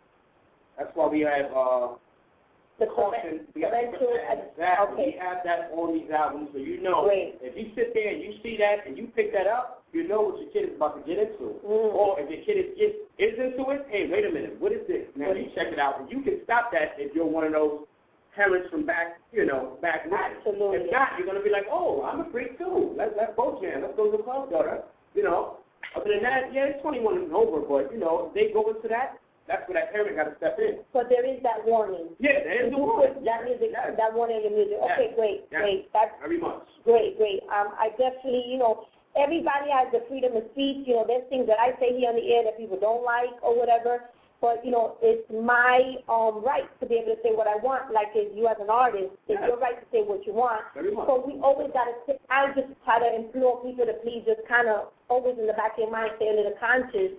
that's why we have uh, the caution. We have, parental, exactly. okay. We have that on these albums, so you know. Great. If you sit there and you see that and you pick that up, you know what your kid is about to get into. Mm. Or if your kid is, is is into it, hey, wait a minute, what is this? Now you check it out, and you can stop that if you're one of those parents from back, you know, back then. Absolutely. If not, you're gonna be like, oh, I'm a freak too. Let's let's go jam. Let's go to the club, daughter. You know. Other than that, yeah, it's twenty-one and over, but you know, if they go into that, that's where that parent got to step in. But there is that warning. Yeah, there is the warning. That music, yes. that warning in the music. Okay, yes. great, yes. great. That's very much. Great, great. Um, I definitely, you know, everybody has the freedom of speech. You know, there's things that I say here on the air that people don't like or whatever. But, you know, it's my um, right to be able to say what I want, like as you as an artist. It's yes. your right to say what you want. Very much. So we always got to sit. I just try to implore people to please just kind of always in the back of your mind stay a little conscious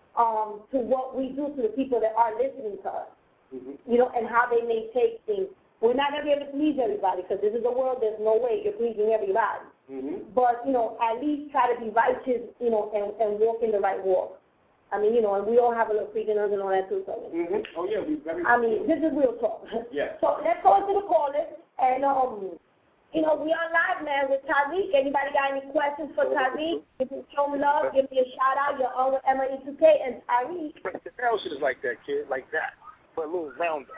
um, to what we do to the people that are listening to us, mm-hmm. you know, and how they may take things. We're not going to be able to please everybody because this is a world there's no way you're pleasing everybody. Mm-hmm. But, you know, at least try to be righteous, you know, and, and walk in the right walk. I mean, you know, and we all have a little freaking and all that too. So. Mm-hmm. Oh, yeah. We very I mean, this is real talk. Yeah. So let's go to the callers. And, um, you know, we on live, man, with Tariq. Anybody got any questions for Tariq? If you show me love, give me a shout-out. You're on with Emma E two K and Tariq. The hell shit is like that, kid. Like that. Put a little rounder.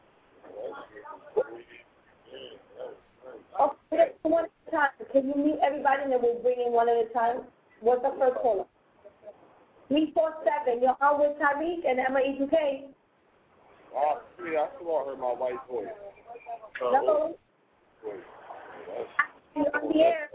Okay, one at a time. Can you mute everybody and then we'll bring in one at a time? What's the first caller? three four seven, you're on with Tariq and Emma E two K. Oh, yeah, I still heard my white voice. Uh, Hello. You're on the air.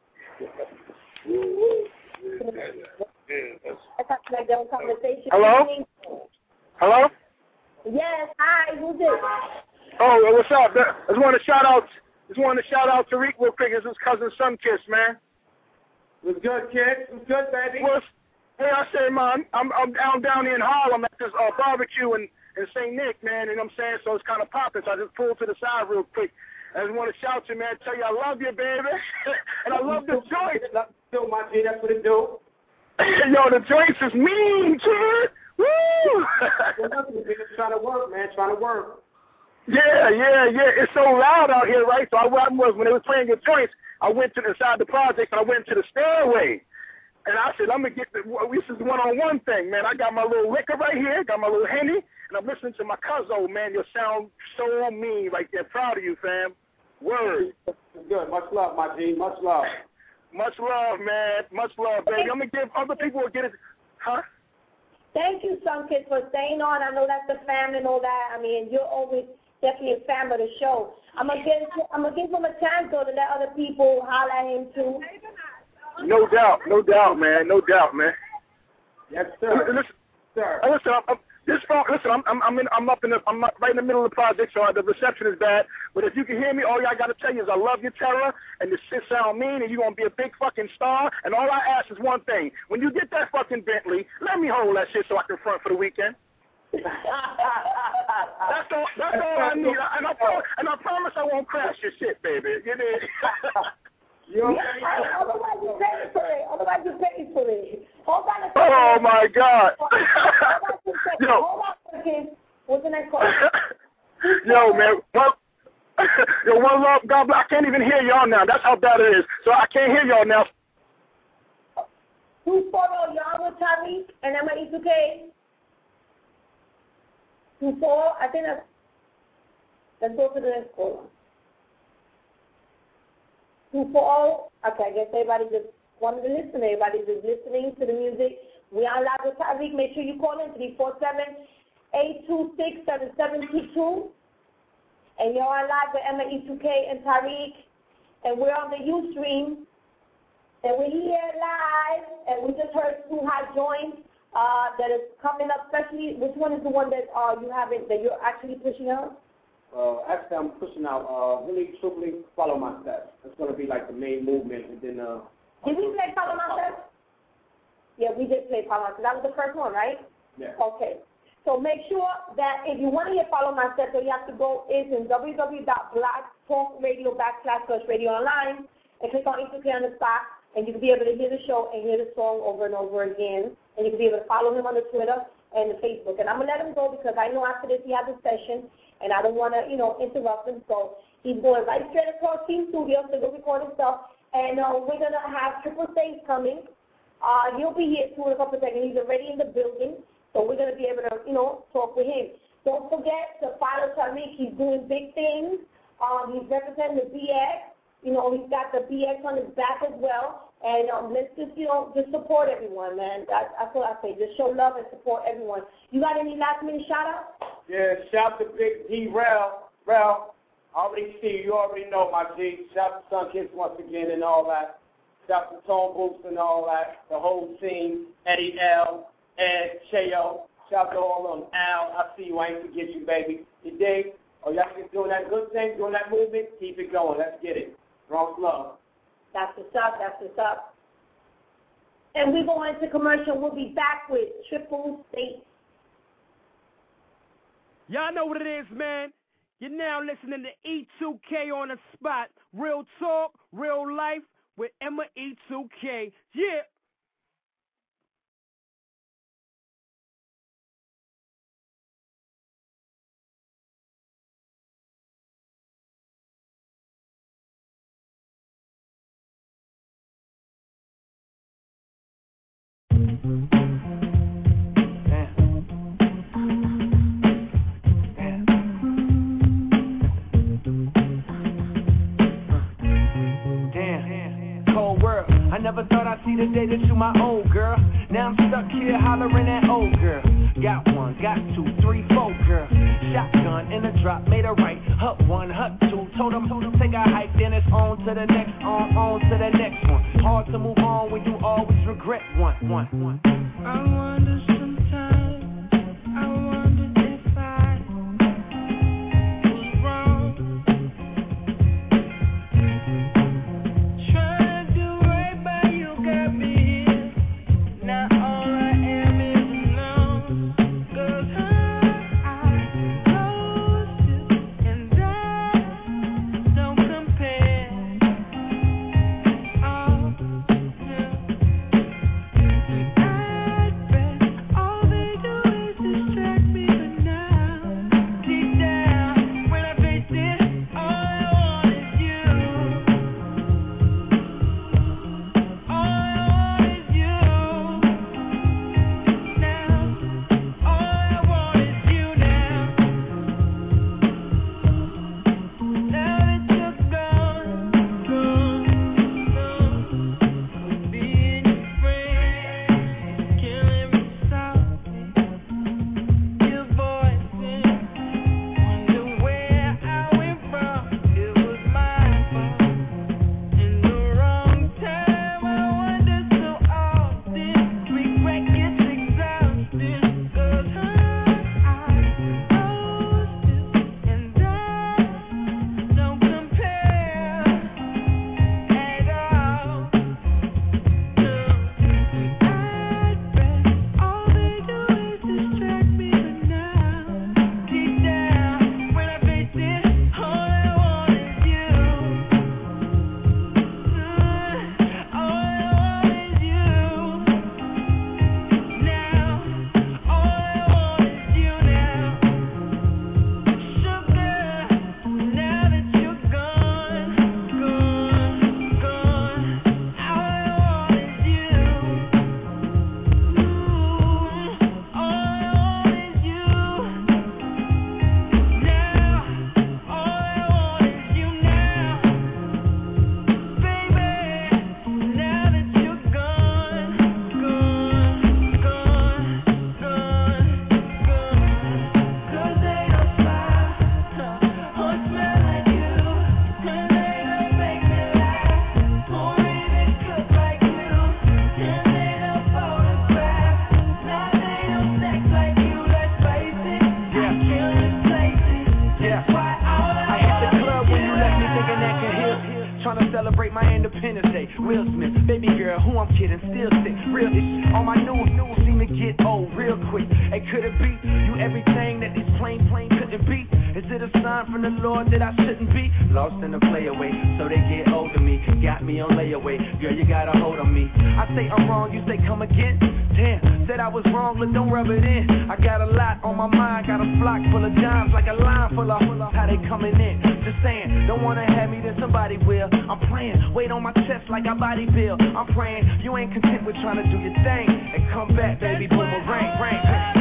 That's like their conversation. Hello? Hello? Yes, hi, who's this? Oh, what's up? I just want to shout out, just want to shout out Tariq real quick. It's his cousin Sunkiss, man. What's good, kid? What's good, baby? What's, hey, I say, man, I'm I'm down down here in Harlem at this uh, barbecue in, in Saint Nick, man. You know what I'm saying? So it's kind of popping. So I just pulled to the side real quick. I just want to shout you, man. Tell you I love you, baby, and I love the joint. Still, my G, that's what it do. Yo, the joints is mean, kid. Woo! Trying to work, man. Trying to work. Yeah, yeah, yeah. It's so loud out here, right? So I, what happened was when they was playing your joints, I went to the side of the project and I went to the stairway. And I said, I'm going to get the, this is one-on-one thing, man. I got my little liquor right here, got my little Henny, and I'm listening to my cousin, man. You sound so mean right there. Proud of you, fam. Word. Good. Much love, my G. Much love. Much love, man. Much love, baby. I'm going to give other people will get it. Huh? Thank you, Sunkiss, for staying on. I know that's the fam and all that. I mean, you're always definitely a fan of the show. I'm going to give I'm gonna give him a chance, though, to let other people holler at him, too. No doubt, no doubt, man, no doubt, man. Yes, sir. Listen, sir. Listen, I'm, I'm, this phone, listen, I'm, I'm, I'm, in, I'm up in the, I'm right in the middle of the project, so the reception is bad. But if you can hear me, all y'all got to tell you is I love your terror, and this shit sound mean, and you're gonna be a big fucking star. And all I ask is one thing: when you get that fucking Bentley, let me hold that shit so I can front for the weekend. that's all. That's all I need. And I, and I promise I won't crash your shit, baby. You know. You okay? Otherwise you pay for it. Otherwise you pay for it. Hold on a second. Oh my God. Hold on a Yo, man, one, yo, one love, God bless. I can't even hear y'all now. That's how bad it is. So I can't hear y'all now. Who follow y'all with Tariq and M E two K? Two four. I think that's. Let's go to the next caller. Two four. Okay, I guess everybody just wanted to listen. Everybody just listening to the music. We are live with Tariq. Make sure you call in three four seven, eight two six, seven seven two two. And you're on live with M E two K and Tariq. And we're on the Ustream. And we're here live. And we just heard Stu High join. Uh, that is coming up, especially, which one is the one that uh, you haven't, that you're actually pushing out? Uh, actually, I'm pushing out, uh, really, truly, Follow My Steps. It's going to be like the main movement, and then, uh... Did we play Follow My Steps? Yeah, we did play Follow My Steps. That was the first one, right? Yeah. Okay. So make sure that if you want to hear Follow My Steps, all you have to go is in www.blogtalkradio backslash Plus Radio Online and click on E two K on the spot, and you can be able to hear the show and hear the song over and over again. And you can be able to follow him on the Twitter and the Facebook. And I'm going to let him go because I know after this he has a session, and I don't want to, you know, interrupt him. So he's going right straight across Team Studios to go record himself. And uh, we're going to have Triple Sage coming. Uh, he'll be here too in a couple of seconds. He's already in the building. So we're going to be able to, you know, talk with him. Don't forget to follow Tariq. He's doing big things. Um, he's representing the B X. You know, he's got the B X on his back as well. And um, let's just, you know, just support everyone, man. That's, that's what I say. Just show love and support everyone. You got any last-minute shout-outs? Yeah, shout to Big D. Rel. Rel, I already see you. You already know, my G. Shout to Sun Kids once again and all that. Shout to Tone Boots and all that. The whole team. Eddie L. Ed, Cheo. Shout to all of them. Al, I see you. I ain't forget you, baby. You dig? Oh, y'all keep doing that good thing, doing that movement? Keep it going. Let's get it. Wrong love. That's what's up. That's what's up. And we go into commercial. We'll be back with Triple Sage. Y'all know what it is, man. You're now listening to E two K on the spot. Real talk, real life with Emma E two K. Yeah. I never thought I'd see the day that you my old girl. Now I'm stuck here hollering at old girl. Got one, got two, three, four, girl. Shotgun in a drop, made a right. Hut one, hut two, told him, told him take a hike. Then it's on to the next, on, on to the next one. Hard to move on when you always regret one, one, one. I wonder sometimes, I wonder if I was wrong. baby girl, who I'm kidding, still sick, real ish. All my new news seem to get old real quick. Hey, could it be you everything that this plain plain couldn't be? Is it a sign from the Lord that I shouldn't be? Lost in the playaway, so they get hold of me. Got me on layaway, girl, you got a hold on me. I say I'm wrong, you say come again? Damn, said I was wrong, but don't rub it in. I got a lot on my mind, got a flock full of dimes, like a line full of how they coming in. Just saying, don't wanna have me, then somebody will. I'm playing, weight on my chest like a body bill. I'm praying, you ain't content with trying to do your thing. And come back, baby, boomerang, ring, ring.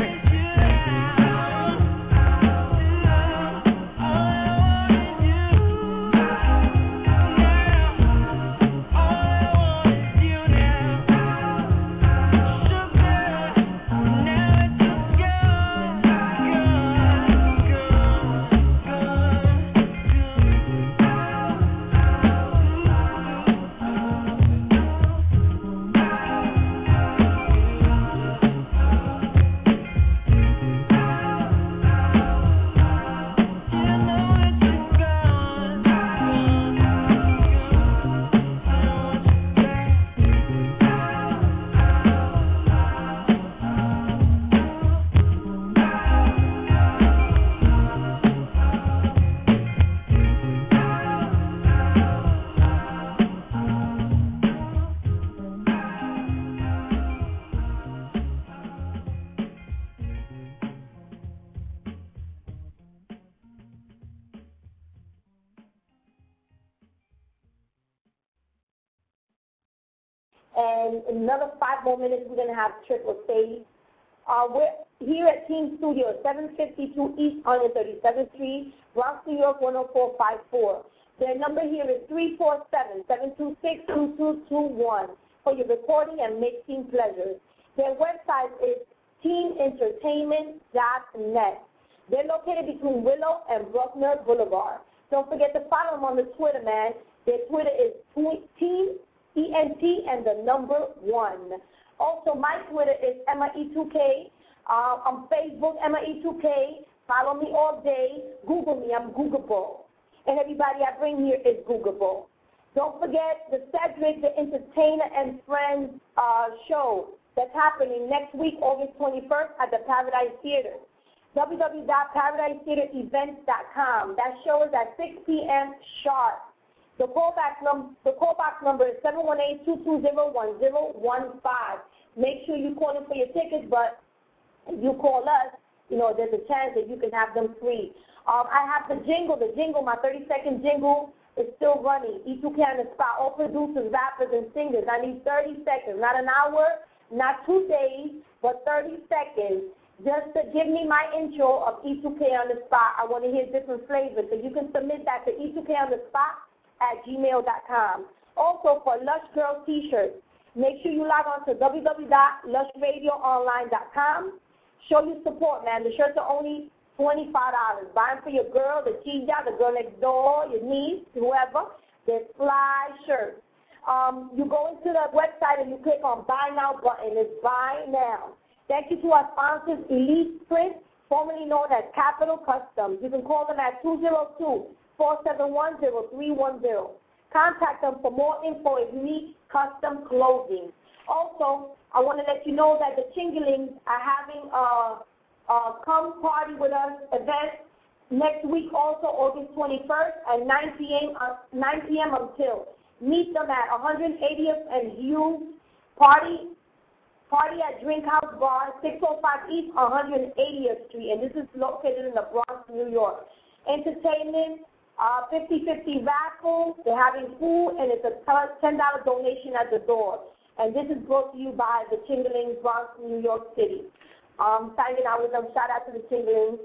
And another five more minutes, we're going to have triple stage. Uh, we're here at Team Studio, seven fifty-two East one thirty-seventh Street, Bronx, New York, one oh four five four. Their number here is three four seven, seven two six, two two two one for your recording and mixing pleasures. Their website is team entertainment dot net. They're located between Willow and Bruckner Boulevard. Don't forget to follow them on the Twitter, man. Their Twitter is Team E N T and the number one. Also, my Twitter is Emma E two K. Uh, on Facebook, Emma E two K. Follow me all day. Google me. I'm Googleable. And everybody I bring here is Googleable. Don't forget the Cedric, the Entertainer and Friends uh, show that's happening next week, August twenty-first, at the Paradise Theater. w w w dot paradise theater events dot com. That show is at six p.m. sharp. The callback num- the callback number is seven one eight, two two zero, one zero one five. Make sure you call in for your tickets, but if you call us, you know, there's a chance that you can have them free. Um, I have the jingle, the jingle, my thirty-second jingle is still running. E two K on the spot, all producers, rappers, and singers. I need thirty seconds, not an hour, not two days, but thirty seconds. Just to give me my intro of E two K on the spot. I want to hear different flavors. So you can submit that to E two K on the spot at gmail dot com. Also, for Lush Girl T-shirts, make sure you log on to w w w dot lush radio online dot com. Show your support, man. The shirts are only twenty-five dollars. Buy them for your girl, the tija, the girl next door, your niece, whoever. They're fly shirts. Um, you go into the website and you click on Buy Now button. It's Buy Now. Thank you to our sponsors, Elite Print, formerly known as Capital Customs. You can call them at two zero two, four seven one, zero three one zero. Contact them for more info if you need custom clothing. Also, I want to let you know that the Chingalings are having a, a Come Party With Us event next week, also August twenty-first at nine p.m. Uh, nine p.m. until. Meet them at one eightieth and Hughes Party. Party at Drink House Bar, six oh five East one eightieth Street, and this is located in the Bronx, New York. Entertainment, uh, fifty-fifty raffle, they're having food, and it's a ten dollars donation at the door. And this is brought to you by the Chingalings, Bronx, New York City. Um, signing out with them, shout out to the Chingalings.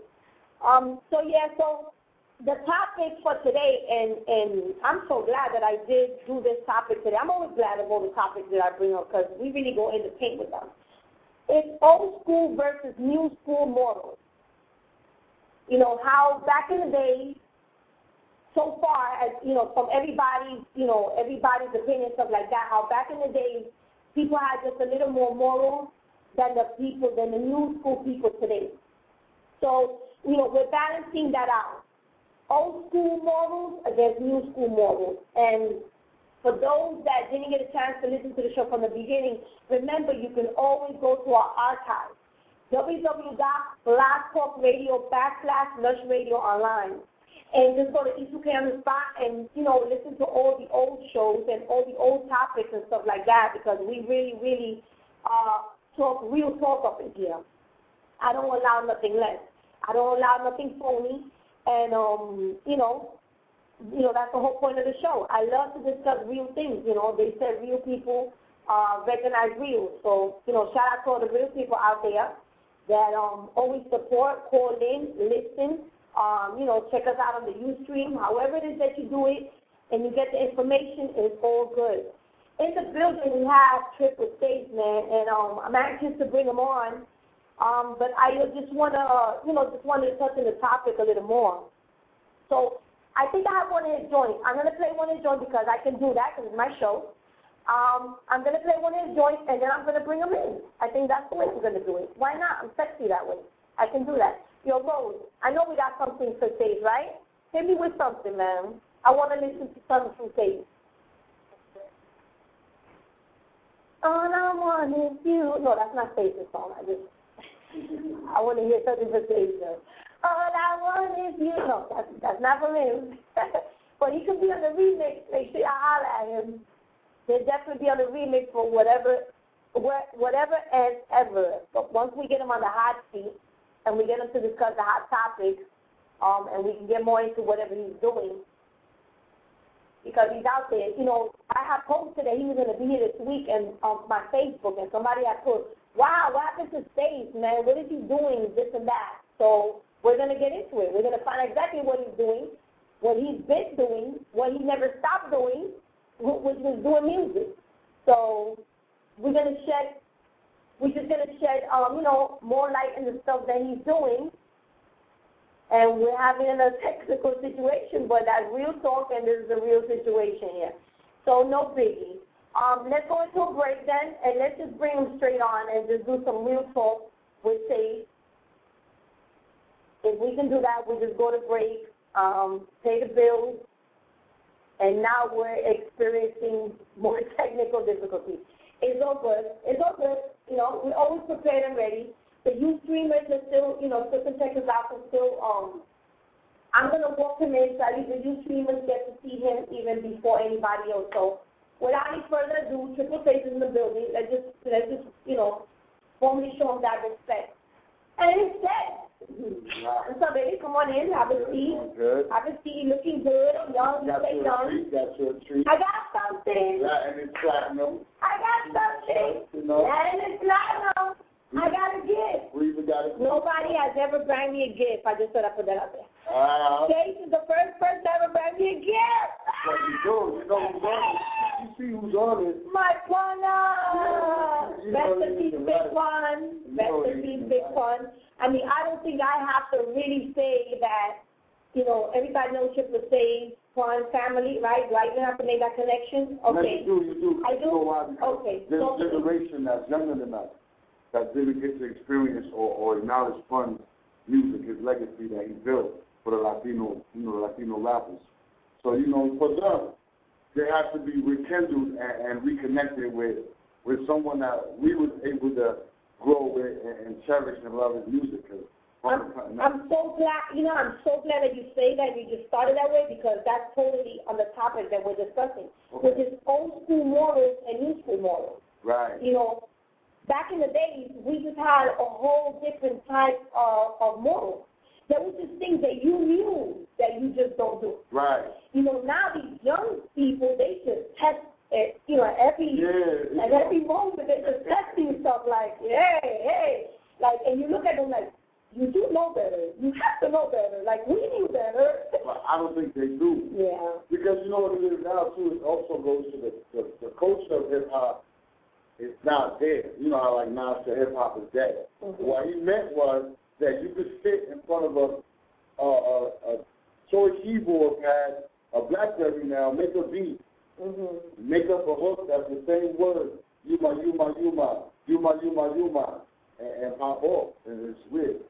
Um, so, yeah, so the topic for today, and, and I'm so glad that I did do this topic today. I'm always glad of all the topics that I bring up because we really go into paint with them. It's old school versus new school morals. You know, how back in the day, so far as, you know, from everybody's, you know, everybody's opinion, stuff like that, how back in the day, people had just a little more moral than the people, than the new school people today. So, you know, we're balancing that out. Old school morals against new school morals. And For those that didn't get a chance to listen to the show from the beginning, remember you can always go to our archive, www.blogtalkradio backslash Lush Radio Online. And just go to E two K on the spot and, you know, listen to all the old shows and all the old topics and stuff like that, because we really, really uh, talk real talk up in here. I don't allow nothing less. I don't allow nothing phony. And, um, you know, you know, that's the whole point of the show. I love to discuss real things. You know, they said real people uh, recognize real. So, you know, shout out to all the real people out there that um, always support, call in, listen. Um, you know, check us out on the Ustream. However it is that you do it and you get the information, it's all good. In the building, we have Triple Stage, man, and um, I'm anxious to bring them on. Um, but I just want to, uh, you know, just want to touch on the topic a little more. So I think I have one of his joints. I'm going to play one of his joints because I can do that because it's my show. Um, I'm going to play one of his joints, and then I'm going to bring him in. I think that's the way we're going to do it. Why not? I'm sexy that way. I can do that. Yo, Rose, I know we got something for Sage, right? Hit me with something, man. I want to listen to something from Sage. All I want is you. No, that's not Sage's song. I just, I want to hear something for Sage, though. All I want is you. No, that's, that's not for him. But he could be on the remix. Make sure I holler at him. He'll definitely be on the remix for whatever, whatever and ever. But once we get him on the hot seat and we get him to discuss the hot topics, um, and we can get more into whatever he's doing, because he's out there. You know, I have posted that he was going to be here this week and on my Facebook, and somebody had put, wow, what happened to Stage, man? What is he doing, this and that? So we're going to get into it. We're going to find out exactly what he's doing, what he's been doing, what he never stopped doing, which was doing music. So we're going to shed, we're just going to shed, um, you know, more light in the stuff that he's doing. And we're having a technical situation, but that's real talk, and this is a real situation here. So no biggie. Um, let's go into a break then, and let's just bring him straight on and just do some real talk with Sage. If we can do that, we just go to break, um, pay the bills, and now we're experiencing more technical difficulties. It's all good. It's all good. You know, we're always prepared and ready. The youth streamers are still, you know, still can check us out and still, um, I'm going to walk him in so at least the youth streamers get to see him even before anybody else. So without any further ado, Triple Faces in the building. Let's just, let's just, you know, formally show him that respect. And instead, what's up, baby? Come on in. Have a seat. Good. Have a seat. Looking good. Young. You stay young. Got your treat. I got something. Yeah, and it's platinum. I got something. You know. And it's platinum. I got a gift. We even got a gift. Nobody has ever brought me a gift. I just thought I'd put that out there. Uh, Chase is the first person to ever bring me a gift. What you do? You know who's on it. You see who's on it. My partner. Rest in peace, Big Pun. Rest in peace, Big Pun. I mean, I don't think I have to really say that, you know, everybody knows Triple Sage, Pun family, right? Do I even have to make that connection? Okay. No, you do, you do. I do? You know why? Okay. There's So, a generation that's younger than us that didn't get to experience or, or acknowledge Pun's music, his legacy that he built for the Latino, you know, Latino rappers. So, you know, for them, they have to be rekindled and, and reconnected with with someone that we was able to grow with and, and cherish and love his music. I'm, I'm so glad, you know, I'm so glad that you say that, you just started that way, because that's totally on the topic that we're discussing, okay, which is old school morals and new school morals. Right. You know, back in the days, we just had a whole different type of, of morals. There was just things that you knew that you just don't do. Right. You know, now these young people, they just test it, you know, every, yeah, at every moment, they're just testing stuff like, hey, hey. Like, and you look at them like, you do know better. You have to know better. Like, we knew better. But I don't think they do. Yeah. Because you know what it is now, too, it also goes to the, the, the culture of hip-hop. It's not there. You know how, like, now the hip-hop is dead. Mm-hmm. What he meant was that you could sit in front of a, a, a, a toy keyboard pad, a BlackBerry now, make a beat, mm-hmm, make up a hook that's the same word, Yuma, Yuma, Yuma, Yuma, Yuma, Yuma, and, and pop off. And it's weird.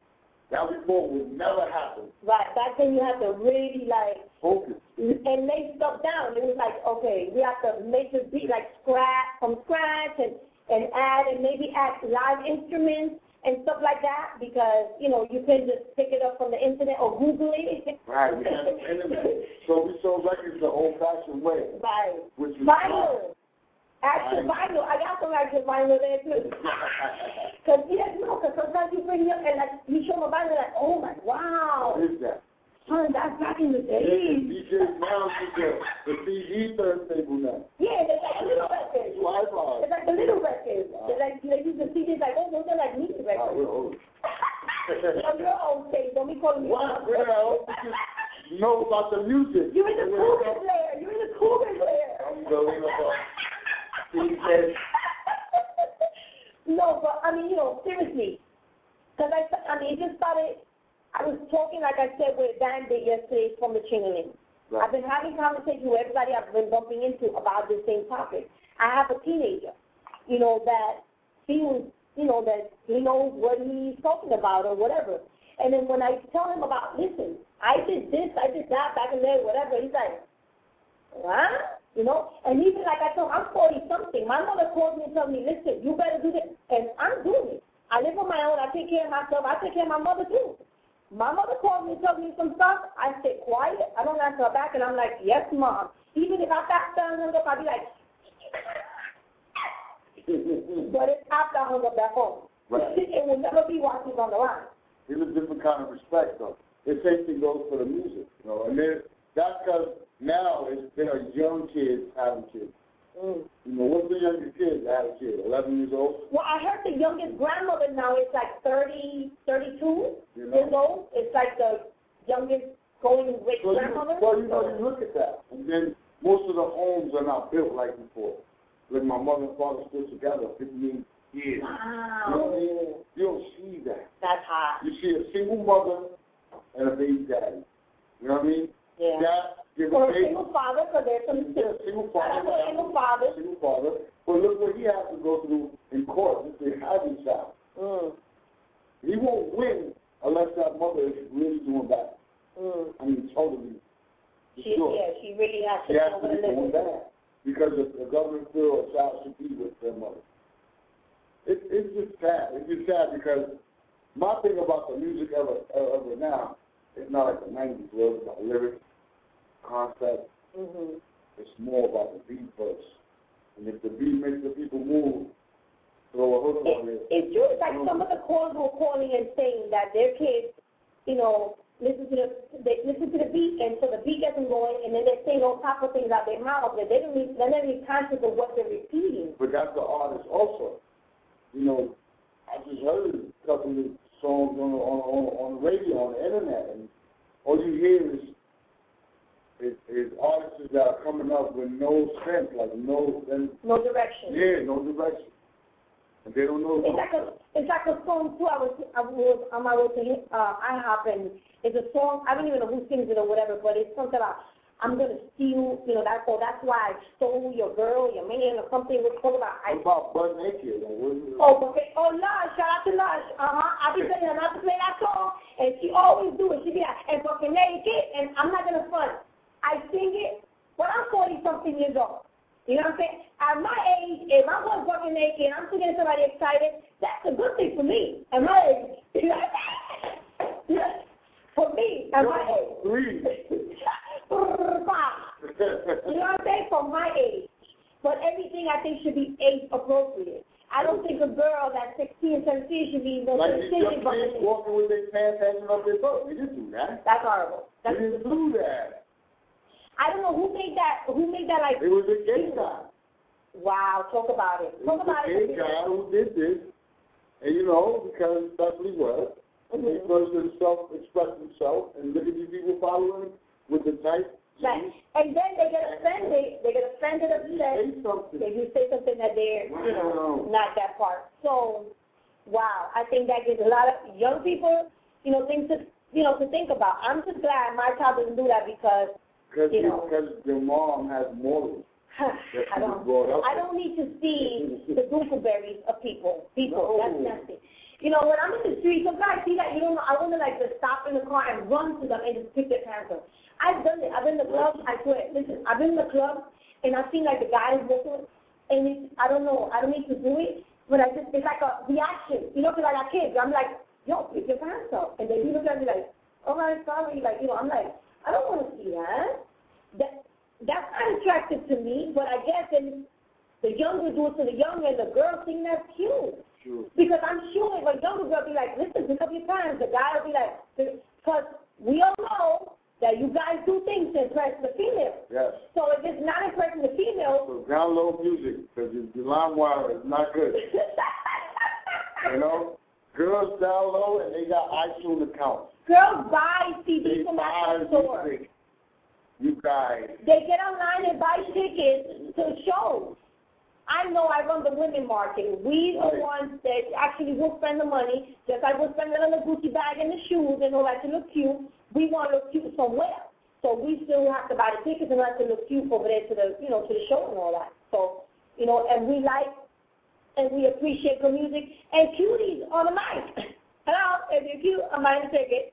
That before would never happen. Right. Back then you had to really like focus and lay stuff down. It was like, okay, we have to make this beat like scratch from scratch and, and add and maybe add live instruments and stuff like that because, you know, you can just pick it up from the internet or Google it. Right, we have the internet. So we sold records the old-fashioned way. Right. Which is vinyl. Actual vinyl. I got some actual vinyl there, too. Because, yes, no, because sometimes you bring up and, like, you show my vinyl, like, oh, my, wow. What is that? Son, that's back in the day. Yeah, D Js now use the, the C D turntable now. Yeah, they're like little records. Wi-Fi. It's like the little records. Wow. They're like, they use the C Ds like, oh, those are like music records. Oh, we're old. Oh, you're old, State. Don't be calling me what? Well, you know about the music. You're in the Cougar player. You're in the Cougar player. Unbelievable. C Ds. No, but, I mean, you know, seriously. Because, I, I mean, it just started... I was talking, like I said, with Dan did yesterday from the Chingaling. Right. I've been having conversations with everybody I've been bumping into about this same topic. I have a teenager, you know, that feels, you know, that he knows what he's talking about or whatever. And then when I tell him about, listen, I did this, I did that back in there, whatever, he's like, what? You know? And even like I told him, I'm forty-something. My mother called me and told me, listen, you better do this. And I'm doing it. I live on my own. I take care of myself. I take care of my mother, too. My mother called me and told me some stuff. I stay quiet. I don't answer her back, and I'm like, yes, Mom. Even if I got done hung up, I'd be like, but it's after I hung up that phone. Right. It will never be while she's on the line. It's a different kind of respect, though. The same thing goes for the music, you know. And then that's because now it's, there are young kids having kids. Mm. You know, what's the youngest kid that had a kid? eleven years old? Well, I heard the youngest grandmother now is like thirty, thirty-two you know? years old. It's like the youngest going great so grandmother. You, well, you know, you look at that. And then most of the homes are not built like before. Like my mother and father stood together fifteen years. Wow. You know what I mean? You don't see that. That's hot. You see a single mother and a baby daddy. You know what I mean? Yeah. That, or a single father, because there's some yeah, single father. A single father. Single father. But look what he has to go through in court if they have his child. Mm. He won't win unless that mother is really doing bad. Mm. I mean, totally. She, sure. Yeah, she really has to she has go to with be doing bad because the, the government feel a child should be with their mother. It, it's just sad. It's just sad because my thing about the music ever, ever now, it's not like the nineties where it was about lyrics, concept. Mm-hmm. It's more about the beat first. And if the beat makes the people move, throw a hook on it. It's true. It's like some of the callers were calling and saying that their kids, you know, listen to the they listen to the beat, and so the beat gets them going, and then they're saying all types of things out their mouths that they don't even, they're not even conscious of what they're repeating. But that's the artist also. You know, I just heard a couple of songs on the, on, on, on the radio, on the internet, and all you hear is is, is artists that are coming up with no sense, like no sense. No direction. Yeah, no direction. And they don't know. It's like a, it's like a song too. I was, I was on my way to uh, IHOP, and it's a song. I don't even know who sings it or whatever, but it's something about I'm gonna steal. You know, that's so that's why I stole your girl, your man, or something. It's talking about. What about Butt Naked? Like, what is it? Oh, okay. Oh, Lush. Shout out to Lush. Uh huh. I be telling her not to play that song, and she always do it. She be like, and fucking naked, and I'm not gonna front. I sing it when I'm forty-something years old. You know what I'm saying? At my age, if I'm going fucking naked and I'm singing to somebody excited, that's a good thing for me. At my age. You know what I'm saying? For me, at my age. Please. You know what I'm saying? For my age. But everything I think should be age appropriate. I don't think a girl that's sixteen, seventeen should be no like singing. Like these walking with their pants hanging up their butt. We didn't do that. That's horrible. That's we didn't do that. I don't know who made that. Who made that? Like it was a gay guy. Wow, talk about it. Talk it was about a it. gay guy who did this, and you know because that's what he was. Mm-hmm. He first himself expressed himself, and look at these people following him with the type. Right, and then they get offended. They get offended, upset. If you say something that they're, wow. you know, not that part. So, wow, I think that gives a lot of young people, you know, things to, you know, to think about. I'm just glad my child doesn't do that because. Because you know, your mom has morals. I don't. I don't need to see the googleberries of people. People. No. That's nothing. You know, when I'm in the street, sometimes I see that, you don't know, I want to like just stop in the car and run to them and just pick their pants up. I've done it. I've been in the club. I swear. Listen, I've been in the club and I've seen like the guys walking, and it's, I don't know, I don't need to do it, but I just, it's like a reaction. You know, because I got kids. I'm like, yo, pick your pants up. And they look at me like, oh, my sorry. Like, you know, I'm like, I don't want to see that. That That's not attractive to me, but I guess then the younger do it to the younger, and the girl think that's cute. Sure. Because I'm sure if a younger girl be like, listen, pick up your pants, the guy will be like, because we all know that you guys do things to impress the female. Yes. So if it's not impressing the female, so download music, because the LimeWire is not good. You know, girls download and they got iTunes accounts. Girls buy C Ds from that store. Music. You guys. They get online and buy tickets to shows. I know I run the women market. We the right. ones that actually will spend the money, just like we'll spend it on the Gucci bag and the shoes and all that to look cute. We want to look cute somewhere. So we still have to buy the tickets and have to look cute over there to the, you know, to the show and all that. So, you know, and we like and we appreciate the music and cuties on the mic. Hello, if you're cute, I'm buying a ticket.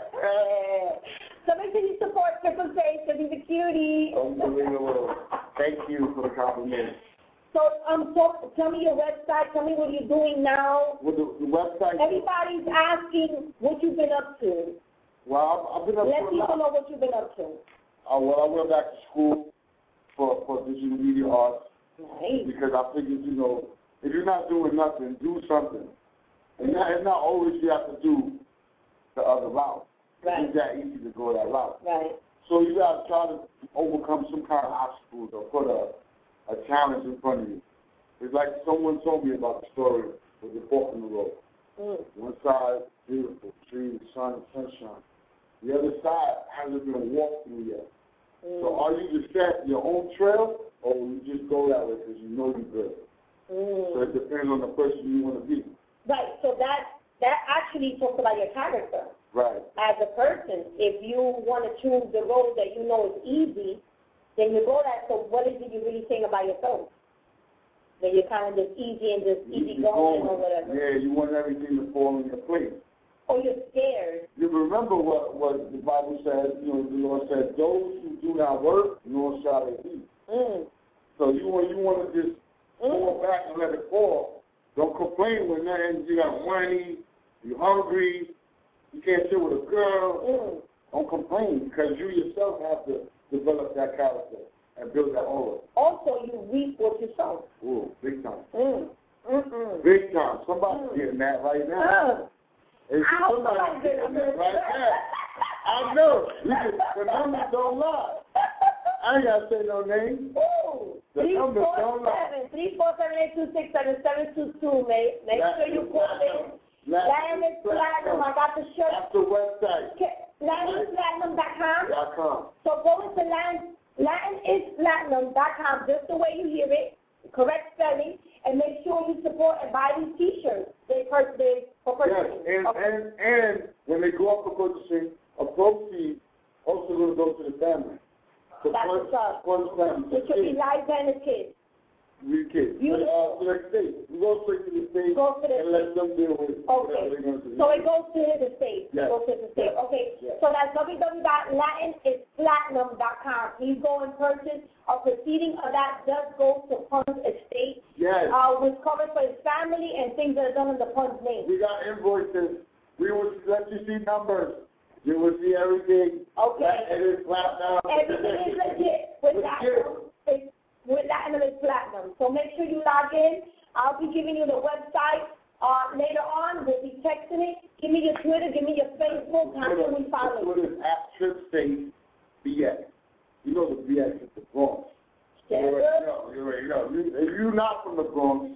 So make sure you support Triple J because he's a cutie. Unbelievable. Thank you for the compliment. So, um, so tell me your website. Tell me what you're doing now. Well, the, the website. Everybody's asking what you've been up to. Well, I've, I've been up Let to people a lot. know what you've been up to. Uh, well, I went back to school for, for digital media arts. Nice. Because I figured, you know, if you're not doing nothing, do something. And not, it's not always you have to do the other route. Right. It's that easy to go that route. Right. So you got to try to overcome some kind of obstacles or put a, a challenge in front of you. It's like someone told me about the story with the fork in the road. Mm. One side, beautiful, trees, sun, sunshine. The other side hasn't been walked through yet. Mm. So are you to set your own trail, or you just go that way because you know you're good? Mm. So it depends on the person you want to be. Right. So that that actually talks about your character. Right. As a person, if you want to choose the road that you know is easy, then you go that. So what is it you're really saying about yourself? That you're kind of just easy and just easy going or whatever. Yeah, you want everything to fall in your place. Or you're scared. You remember what, what the Bible says, you know, the Lord said, those who do not work, nor shall they eat. Mm. So you want you want to just mm. fall back and let it fall. Don't complain when nothing, you got whiny, you're hungry, you can't sit with a girl. Mm. Don't complain, because you yourself have to develop that character and build that aura. Also, you reap what you sow. Ooh, big time. Mm. Mm-mm. Big time. Somebody's mm. getting that right now. Uh. It's I hope somebody's somebody's getting getting that right now. I know. You can, the numbers don't lie. I ain't got to say no name. Ooh. The three numbers four don't lie. seven, three four seven eight two six seven seven two two, mate. Make sure you call in. Land is Platinum. I got the shirt. That's the website. land is platinum dot com. Dot com. So go into land, land is platinum dot com, just the way you hear it, correct spelling, and make sure you support and buy these T-shirts. They purchase they for purchasing. Yes, and, okay. and, and when they go up for purchasing, a proceed also going to go to the family. So That's one, what's up. one family. It should be live and the kids. We kids. You, but, uh, to the state. We go straight to the state go to the and let them deal with okay. whatever they're going to do. So it goes to the state. Yes. It goes to the state. Yes. Okay. Yes. So that's w w w dot latin is platinum dot com. Please go and purchase. A proceeding of that does go to Pun's estate. Yes. Uh, which covers for his family and things that are done in the Pun's name. We got invoices. We will let you see numbers. You will see everything. Okay. It is platinum. Everything is legit with platinum. It's with Latin is platinum. So make sure you log in. I'll be giving you the website uh, later on. We'll be texting it. Give me your Twitter. Give me your Facebook. How can we follow you? Twitter is at TripState B X. You know the B X is the Bronx. Yeah. You already know. You already know. You, if you're not from the Bronx,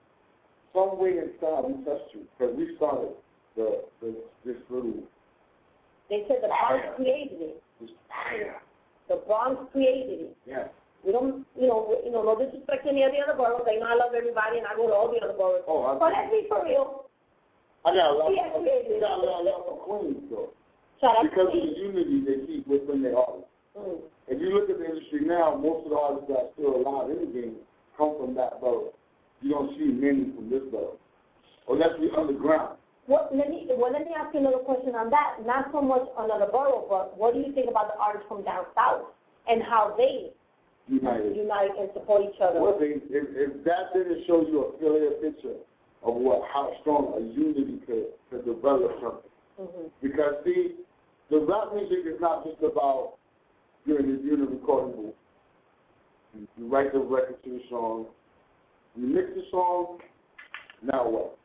some way inside we touched you because we started the, the this little. They said the Bronx created it. This fire. The Bronx created it. Yes. We don't, you know, you know, no disrespect to any of the other boroughs. I know I love everybody, and I go to all the other boroughs. Oh, I but let's be for real. I got a lot. Yeah, of, I got a lot of love for Queens though. Shout out because to of the unity they keep within their artists. Mm. If you look at the industry now, most of the artists that are still alive in the game come from that borough. You don't see many from this borough. unless we're underground. What, let me well, let me ask you another question on that. Not so much another borough, but what do you think about the artists from down south and how they United. unite and support each other? Well, if, if that didn't show you a clear picture of what how strong a unity could, could develop something. Mm-hmm. Because, see, the rap music is not just about you're in the, you're in the recording booth. You, you write the record to the song, you mix the song, now what?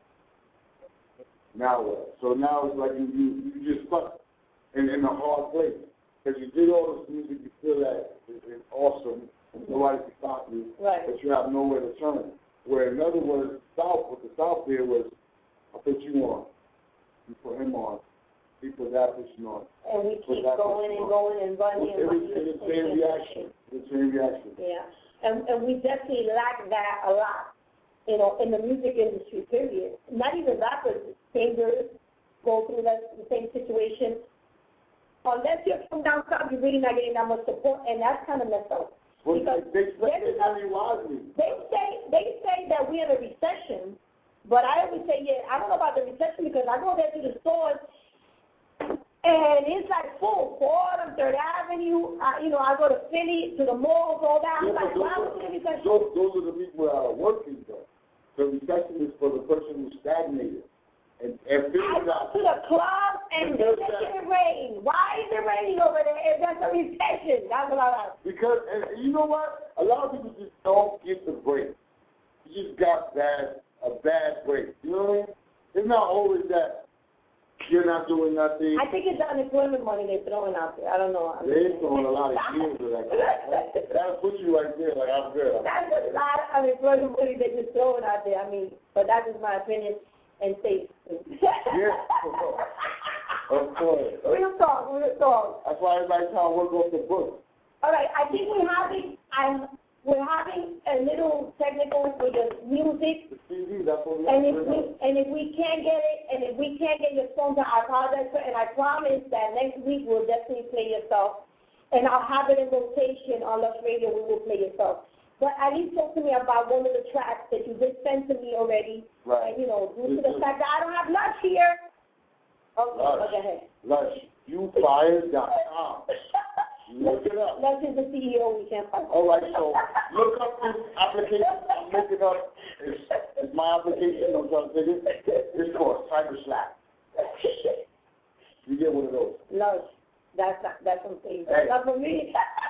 Now what? So now it's like you, you, you just stuck in, in a hard place. Because you did all this music, you feel that it, it's awesome, and nobody can stop you, right. but you have nowhere to turn. Where in other words, South, what the South did was, I put you on, you put him on, he put that person on. And we keep going and going and running and running. It's the same reaction. The same reaction. Yeah. And, and we definitely lack that a lot, you know, in the music industry, period. Not even rappers, singers go through that, the same situation. Unless you're from down south, you're really not getting that much support, and that's kind of messed up. Well, because they, they, they, very wisely. they say they say that we're in a recession, but I always say, yeah, I don't know about the recession because I go there to the stores, and it's like full, Fordham, Third Avenue. Uh, you know, I go to Philly, to the malls, all that. I'm Yeah, like, why was it a recession? Those, those are the people that are working, though. The recession is for the person who's stagnated. And, and I go to the club and it's making it rain. Why is it raining over there if that's a recession? That's what I like. Because, and you know what? A lot of people just don't get the break. You just got bad, a bad break. You know what I mean? It's not always that you're not doing nothing. I think it's the unemployment money they're throwing out there. I don't know. They're throwing a lot of years of that. That'll put you right there, like, I'm good. That's a lot of unemployment money they're just throwing out there. I mean, but that's just my opinion. And safe. Yes, of course. Real talk, real talk. That's why everybody trying to work off the book. All right, I think we're having, I'm, we're having a little technical with the music. The C D, that's what we and if we and if we can't get it, and if we can't get your phone, I apologize for. And I promise that next week we'll definitely play your stuff, and I'll have it in rotation on Lux Radio. We will play your stuff. But at least talk to me about one of the tracks that you did send to me already. Right. And, you know, due to the fact that I don't have Lush here. Okay, Lush. go ahead. Lush, you fired dot com. Look it up. Lush is the C E O. We can't find. All right, so look up this application. Look it up. It's, it's my application. I'm trying to take it. It's called Cyber Slap. You get one of those. Lush. That's not, that's something. Hey. That's not for me.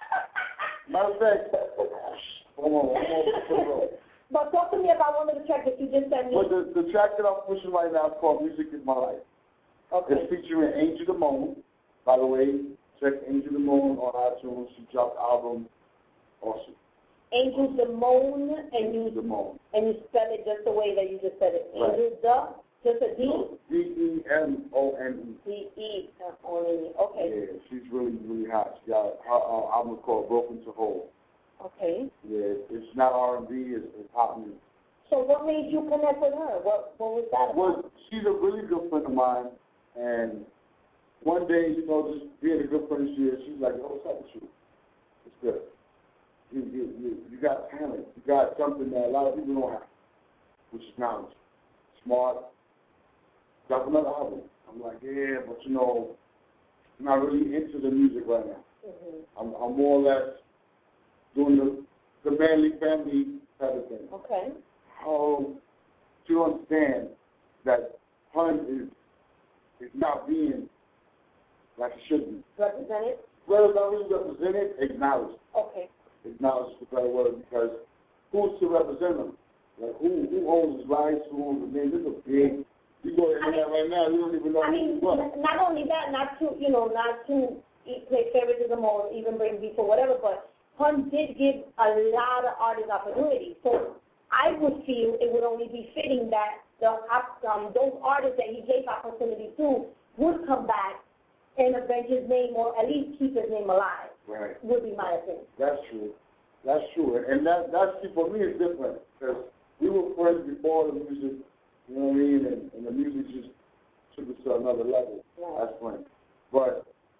Matter of fact, hold on, hold on. But talk to me about one of the tracks that you just sent me. Well, the, the track that I'm pushing right now is called Music Is My Life. Okay. It's featuring Angel Damone. By the way, check Angel Damone on iTunes. She dropped the album. Awesome. Angel Damone, and you Damone. and you spell it just the way that you just said it. Right. Angel the, just a D? D E M O N E. D E M O N E. Okay. Yeah, she's really, really hot. She got her uh, album called Broken to Whole. Okay. Yeah, it's not R and B, it's, it's pop music. So what made you connect with her? What what was that about? Well, she's a really good friend of mine, and one day, you know, just being a good friend she is, she's like, oh, what's up with you? It's good. You, you, you, you got talent. You got something that a lot of people don't have, which is knowledge. Smart. Got another album. I'm like, yeah, but you know, I'm not really into the music right now. Mm-hmm. I'm, I'm more or less doing the, the manly family type of thing. Okay. How to understand that pun is is not being like it should be. Represented? Well, it's not really represented, acknowledged. Okay. Acknowledged is the better word, because who's to represent them? Like, who who owns his rights, who owns the name? This is a big, you go to the internet right now, you don't even know I mean, what. not only that, not to, you know, not to play favoritism or even bring beef or whatever, but Pun did give a lot of artists opportunity. So I would feel it would only be fitting that the um, those artists that he gave opportunity to would come back and avenge his name, or at least keep his name alive. Right. Would be my opinion. That's true. That's true. And that that's for me it's different, because we were friends before the music, you know what I mean, and, and the music just took us to another level. Right. That's funny. But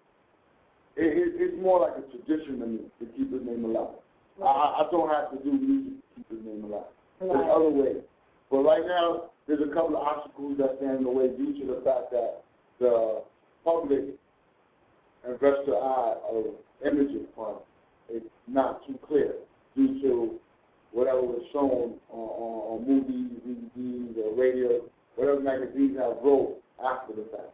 it, it, it's more like a tradition to me to keep his name alive. Right. I, I don't have to do music to keep his name alive. Right. There's other ways. But right now, there's a couple of obstacles that stand in the way due to the fact that the public investor eye of imaging fund is not too clear due to whatever was shown on, on, on movies, D V Ds, or radio, whatever magazines have wrote after the fact.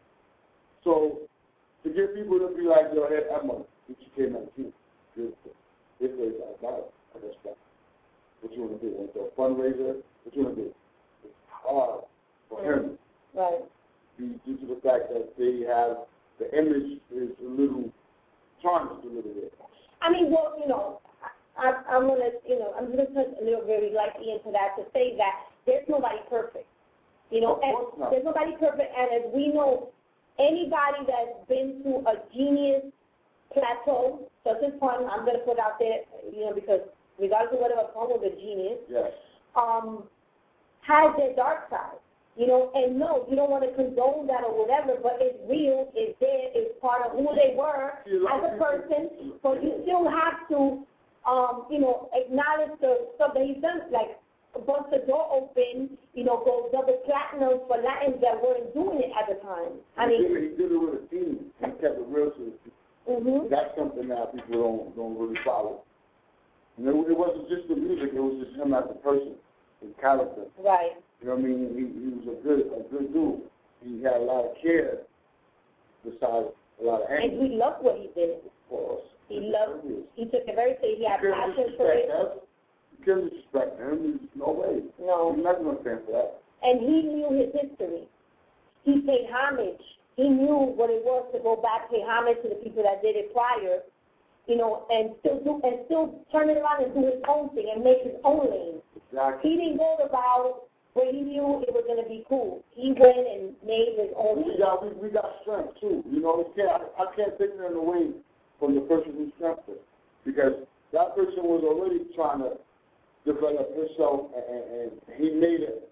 So to get people to be like, yo, hey, Emma, G K nineteen, beautiful. This way I got it. I guess that. What you want to do? Want to do a fundraiser? What you want to do? It's hard for him. Right. Due, due to the fact that they have, the image is a little tarnished a little bit. I mean, well, you know, I, I'm going to, you know, I'm going to put a little very lightly into that to say that there's nobody perfect. You know, and there's nobody perfect, and as we know, anybody that's been through a genius plateau, such as Pun, I'm going to put out there, you know, because regardless of whatever Pun was a genius, yes. um, has their dark side. You know, and no, you don't want to condone that or whatever, but it's real, it's there, it's part of who they were as a person. So you still have to, um, you know, acknowledge the stuff that he's done, like bust the door open, you know, go double platinum for Latins that weren't doing it at the time. I he mean, did it, he did it with a team. He kept it real to it. Mm-hmm. That's something that people don't don't really follow. And it, it wasn't just the music; it was just him as a person, his character. Right. You know what I mean? He, he was a good a good dude. He had a lot of care, besides a lot of anger. And he loved what he did. For us. He loved. He took it very seriously. He had passion for it. You can't disrespect him. No way. No. He's not going to stand for that. And he knew his history. He paid homage. He knew what it was to go back, pay homage to the people that did it prior, you know, and still do and still turn it around and do his own thing and make his own lane. Exactly. He didn't go about where he knew it was going to be cool. He went and made his own we lane. got we, we got strength too. You know, we can't, I, I can't take it away from the person who strengthened it, because that person was already trying to develop himself, and, and, and he made it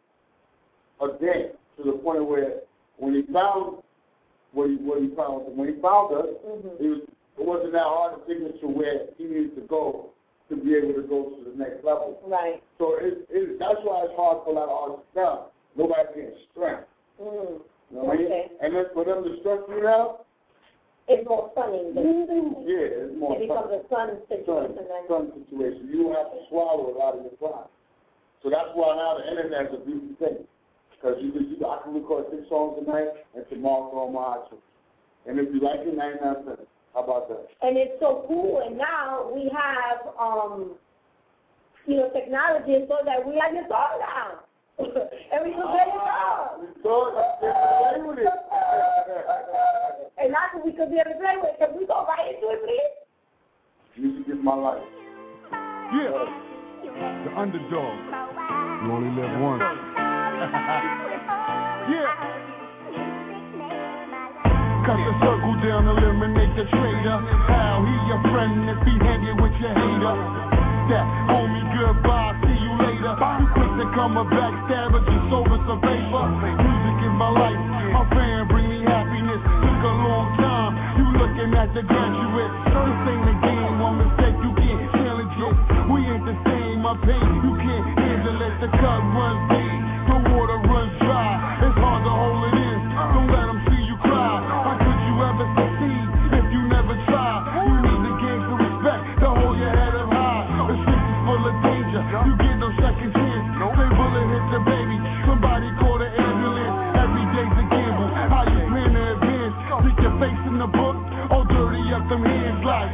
a dent to the point where when he found what he what he found when he found us, mm-hmm. it was it wasn't that hard to take him to where he needed to go to be able to go to the next level. Right. So it, it, that's why it's hard for a lot of artists now. Nobody can strength. Mm. You know what I mean? And then for them to strength you now, it's more funny. Yeah, it's more it becomes a fun situation. Fun, fun situation. You don't have to swallow a lot of your pride. So that's why now the internet is a beautiful thing. Because you, you, I can record six songs tonight and tomorrow on my iTunes. And if you like it, ninety-nine cents. How about that? And it's so cool. And now we have, um, you know, technology so that we have your song now. And we can play your song. So play with it. And not that we could be able to play with it, because we go right into it, please. Music is my life. Yeah. The underdog. You only live once. Yeah. Cut the circle down, eliminate the traitor. How he your friend if he hanging with your hater? That homie, goodbye, see you later. You quick to come a backstabber, just over some vapor. Music is my life, my fan bring me happiness. Took a long time, you looking at the graduate. This ain't a game, one mistake, you can't challenge it. We ain't the same, my pain, you can't handle it. The cut runs deep, the water runs dry. It's hard to hold it in, don't let them see you cry. How could you ever succeed if you never try? You need to gain some respect to hold your head up high. The streets is full of danger, you get no second chance. Say bullet hit the baby, somebody call the ambulance. Every day's a gamble, how you plan to advance? Stick your face in the book, or dirty up them hands like.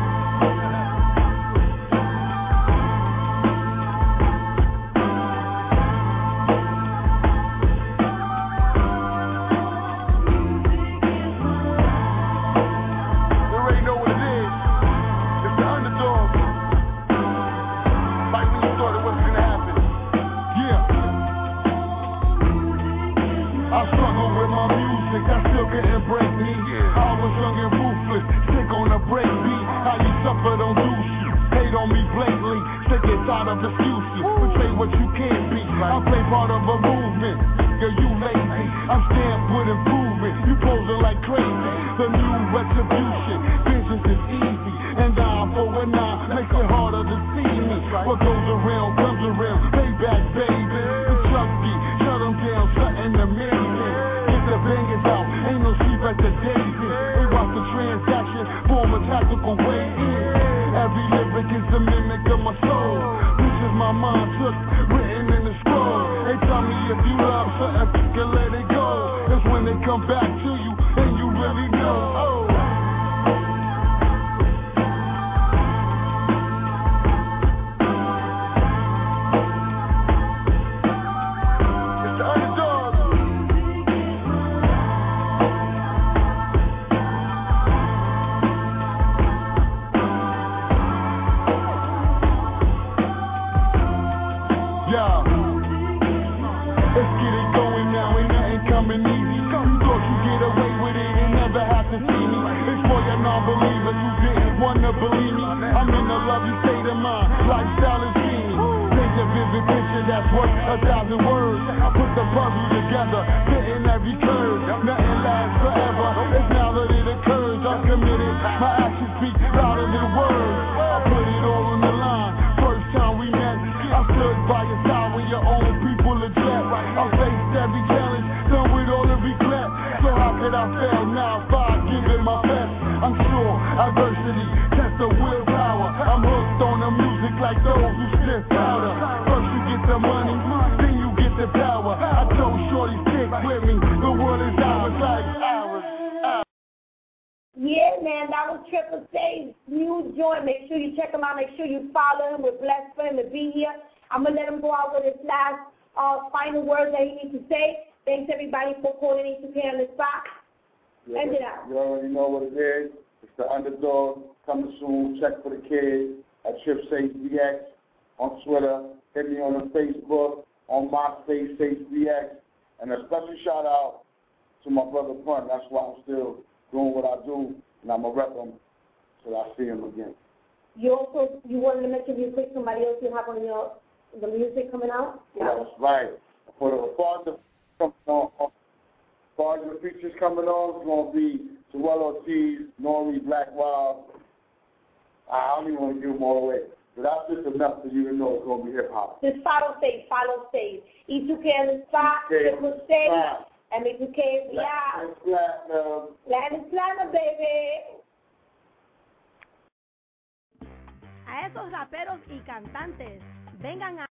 Out of excuses, but say what you can't be. I play part of a movement. Girl, you lazy. I'm stamped with improvement. You posing like crazy. The new retribution. Business is easy, and eye for an eye makes it harder to see me. What goes around comes around. Payback, baby. The truck If you love something, you can let it go. That's when they come back to you and you really know. Oh. Non-believers who didn't wanna believe me. I'm in a lovely state of mind. Lifestyle is dreamy. Paint a vivid picture that's worth a thousand words. I put the puzzle together, fitting every curve. Nothing lasts forever. It's now that it occurs. I'm committed. My actions speak louder than words. I put it all on the line. First time we met, I stood by your side when your own people are jet. I faced every challenge, done with all the regret. So how could I fail now if I give it my best? I'm sure adversity tests the willpower. I'm hooked on the music like those who sniff powder. First you get the money, then you get the power. I told Shorty stick with me, the world is ours like ours. ours. Yeah, man, that was Triple C's new joint. Make sure you check him out. Make sure you follow him. We're blessed for him to be here. I'm going to let him go out with his last uh, final words that he needs to say. Thanks, everybody, for calling E two K on the spot. Yeah, End it out. You already know what it is. It's the Underdog. Coming soon. Check for the kids at Trip Safe V X on Twitter. Hit me on the Facebook, on MySpace, Safe V X. And a special shout out to my brother Pun. That's why I'm still doing what I do, and I'm going to rep him till I see him again. You also, you wanted to mention real quick somebody else you have on your, the music coming out? Yeah, that's right. For the father coming on, as far as the features coming on, it's going to be Terrell Ortiz, Nori, Black Rob. I don't even want to give them all away. But that's just enough for you to know it's going to be hip-hop. Just follow stage, follow stage. E two K on the spot, Triple Stage, M E two K, we out. Platinum. Platinum, platinum, baby. A esos raperos y cantantes, vengan a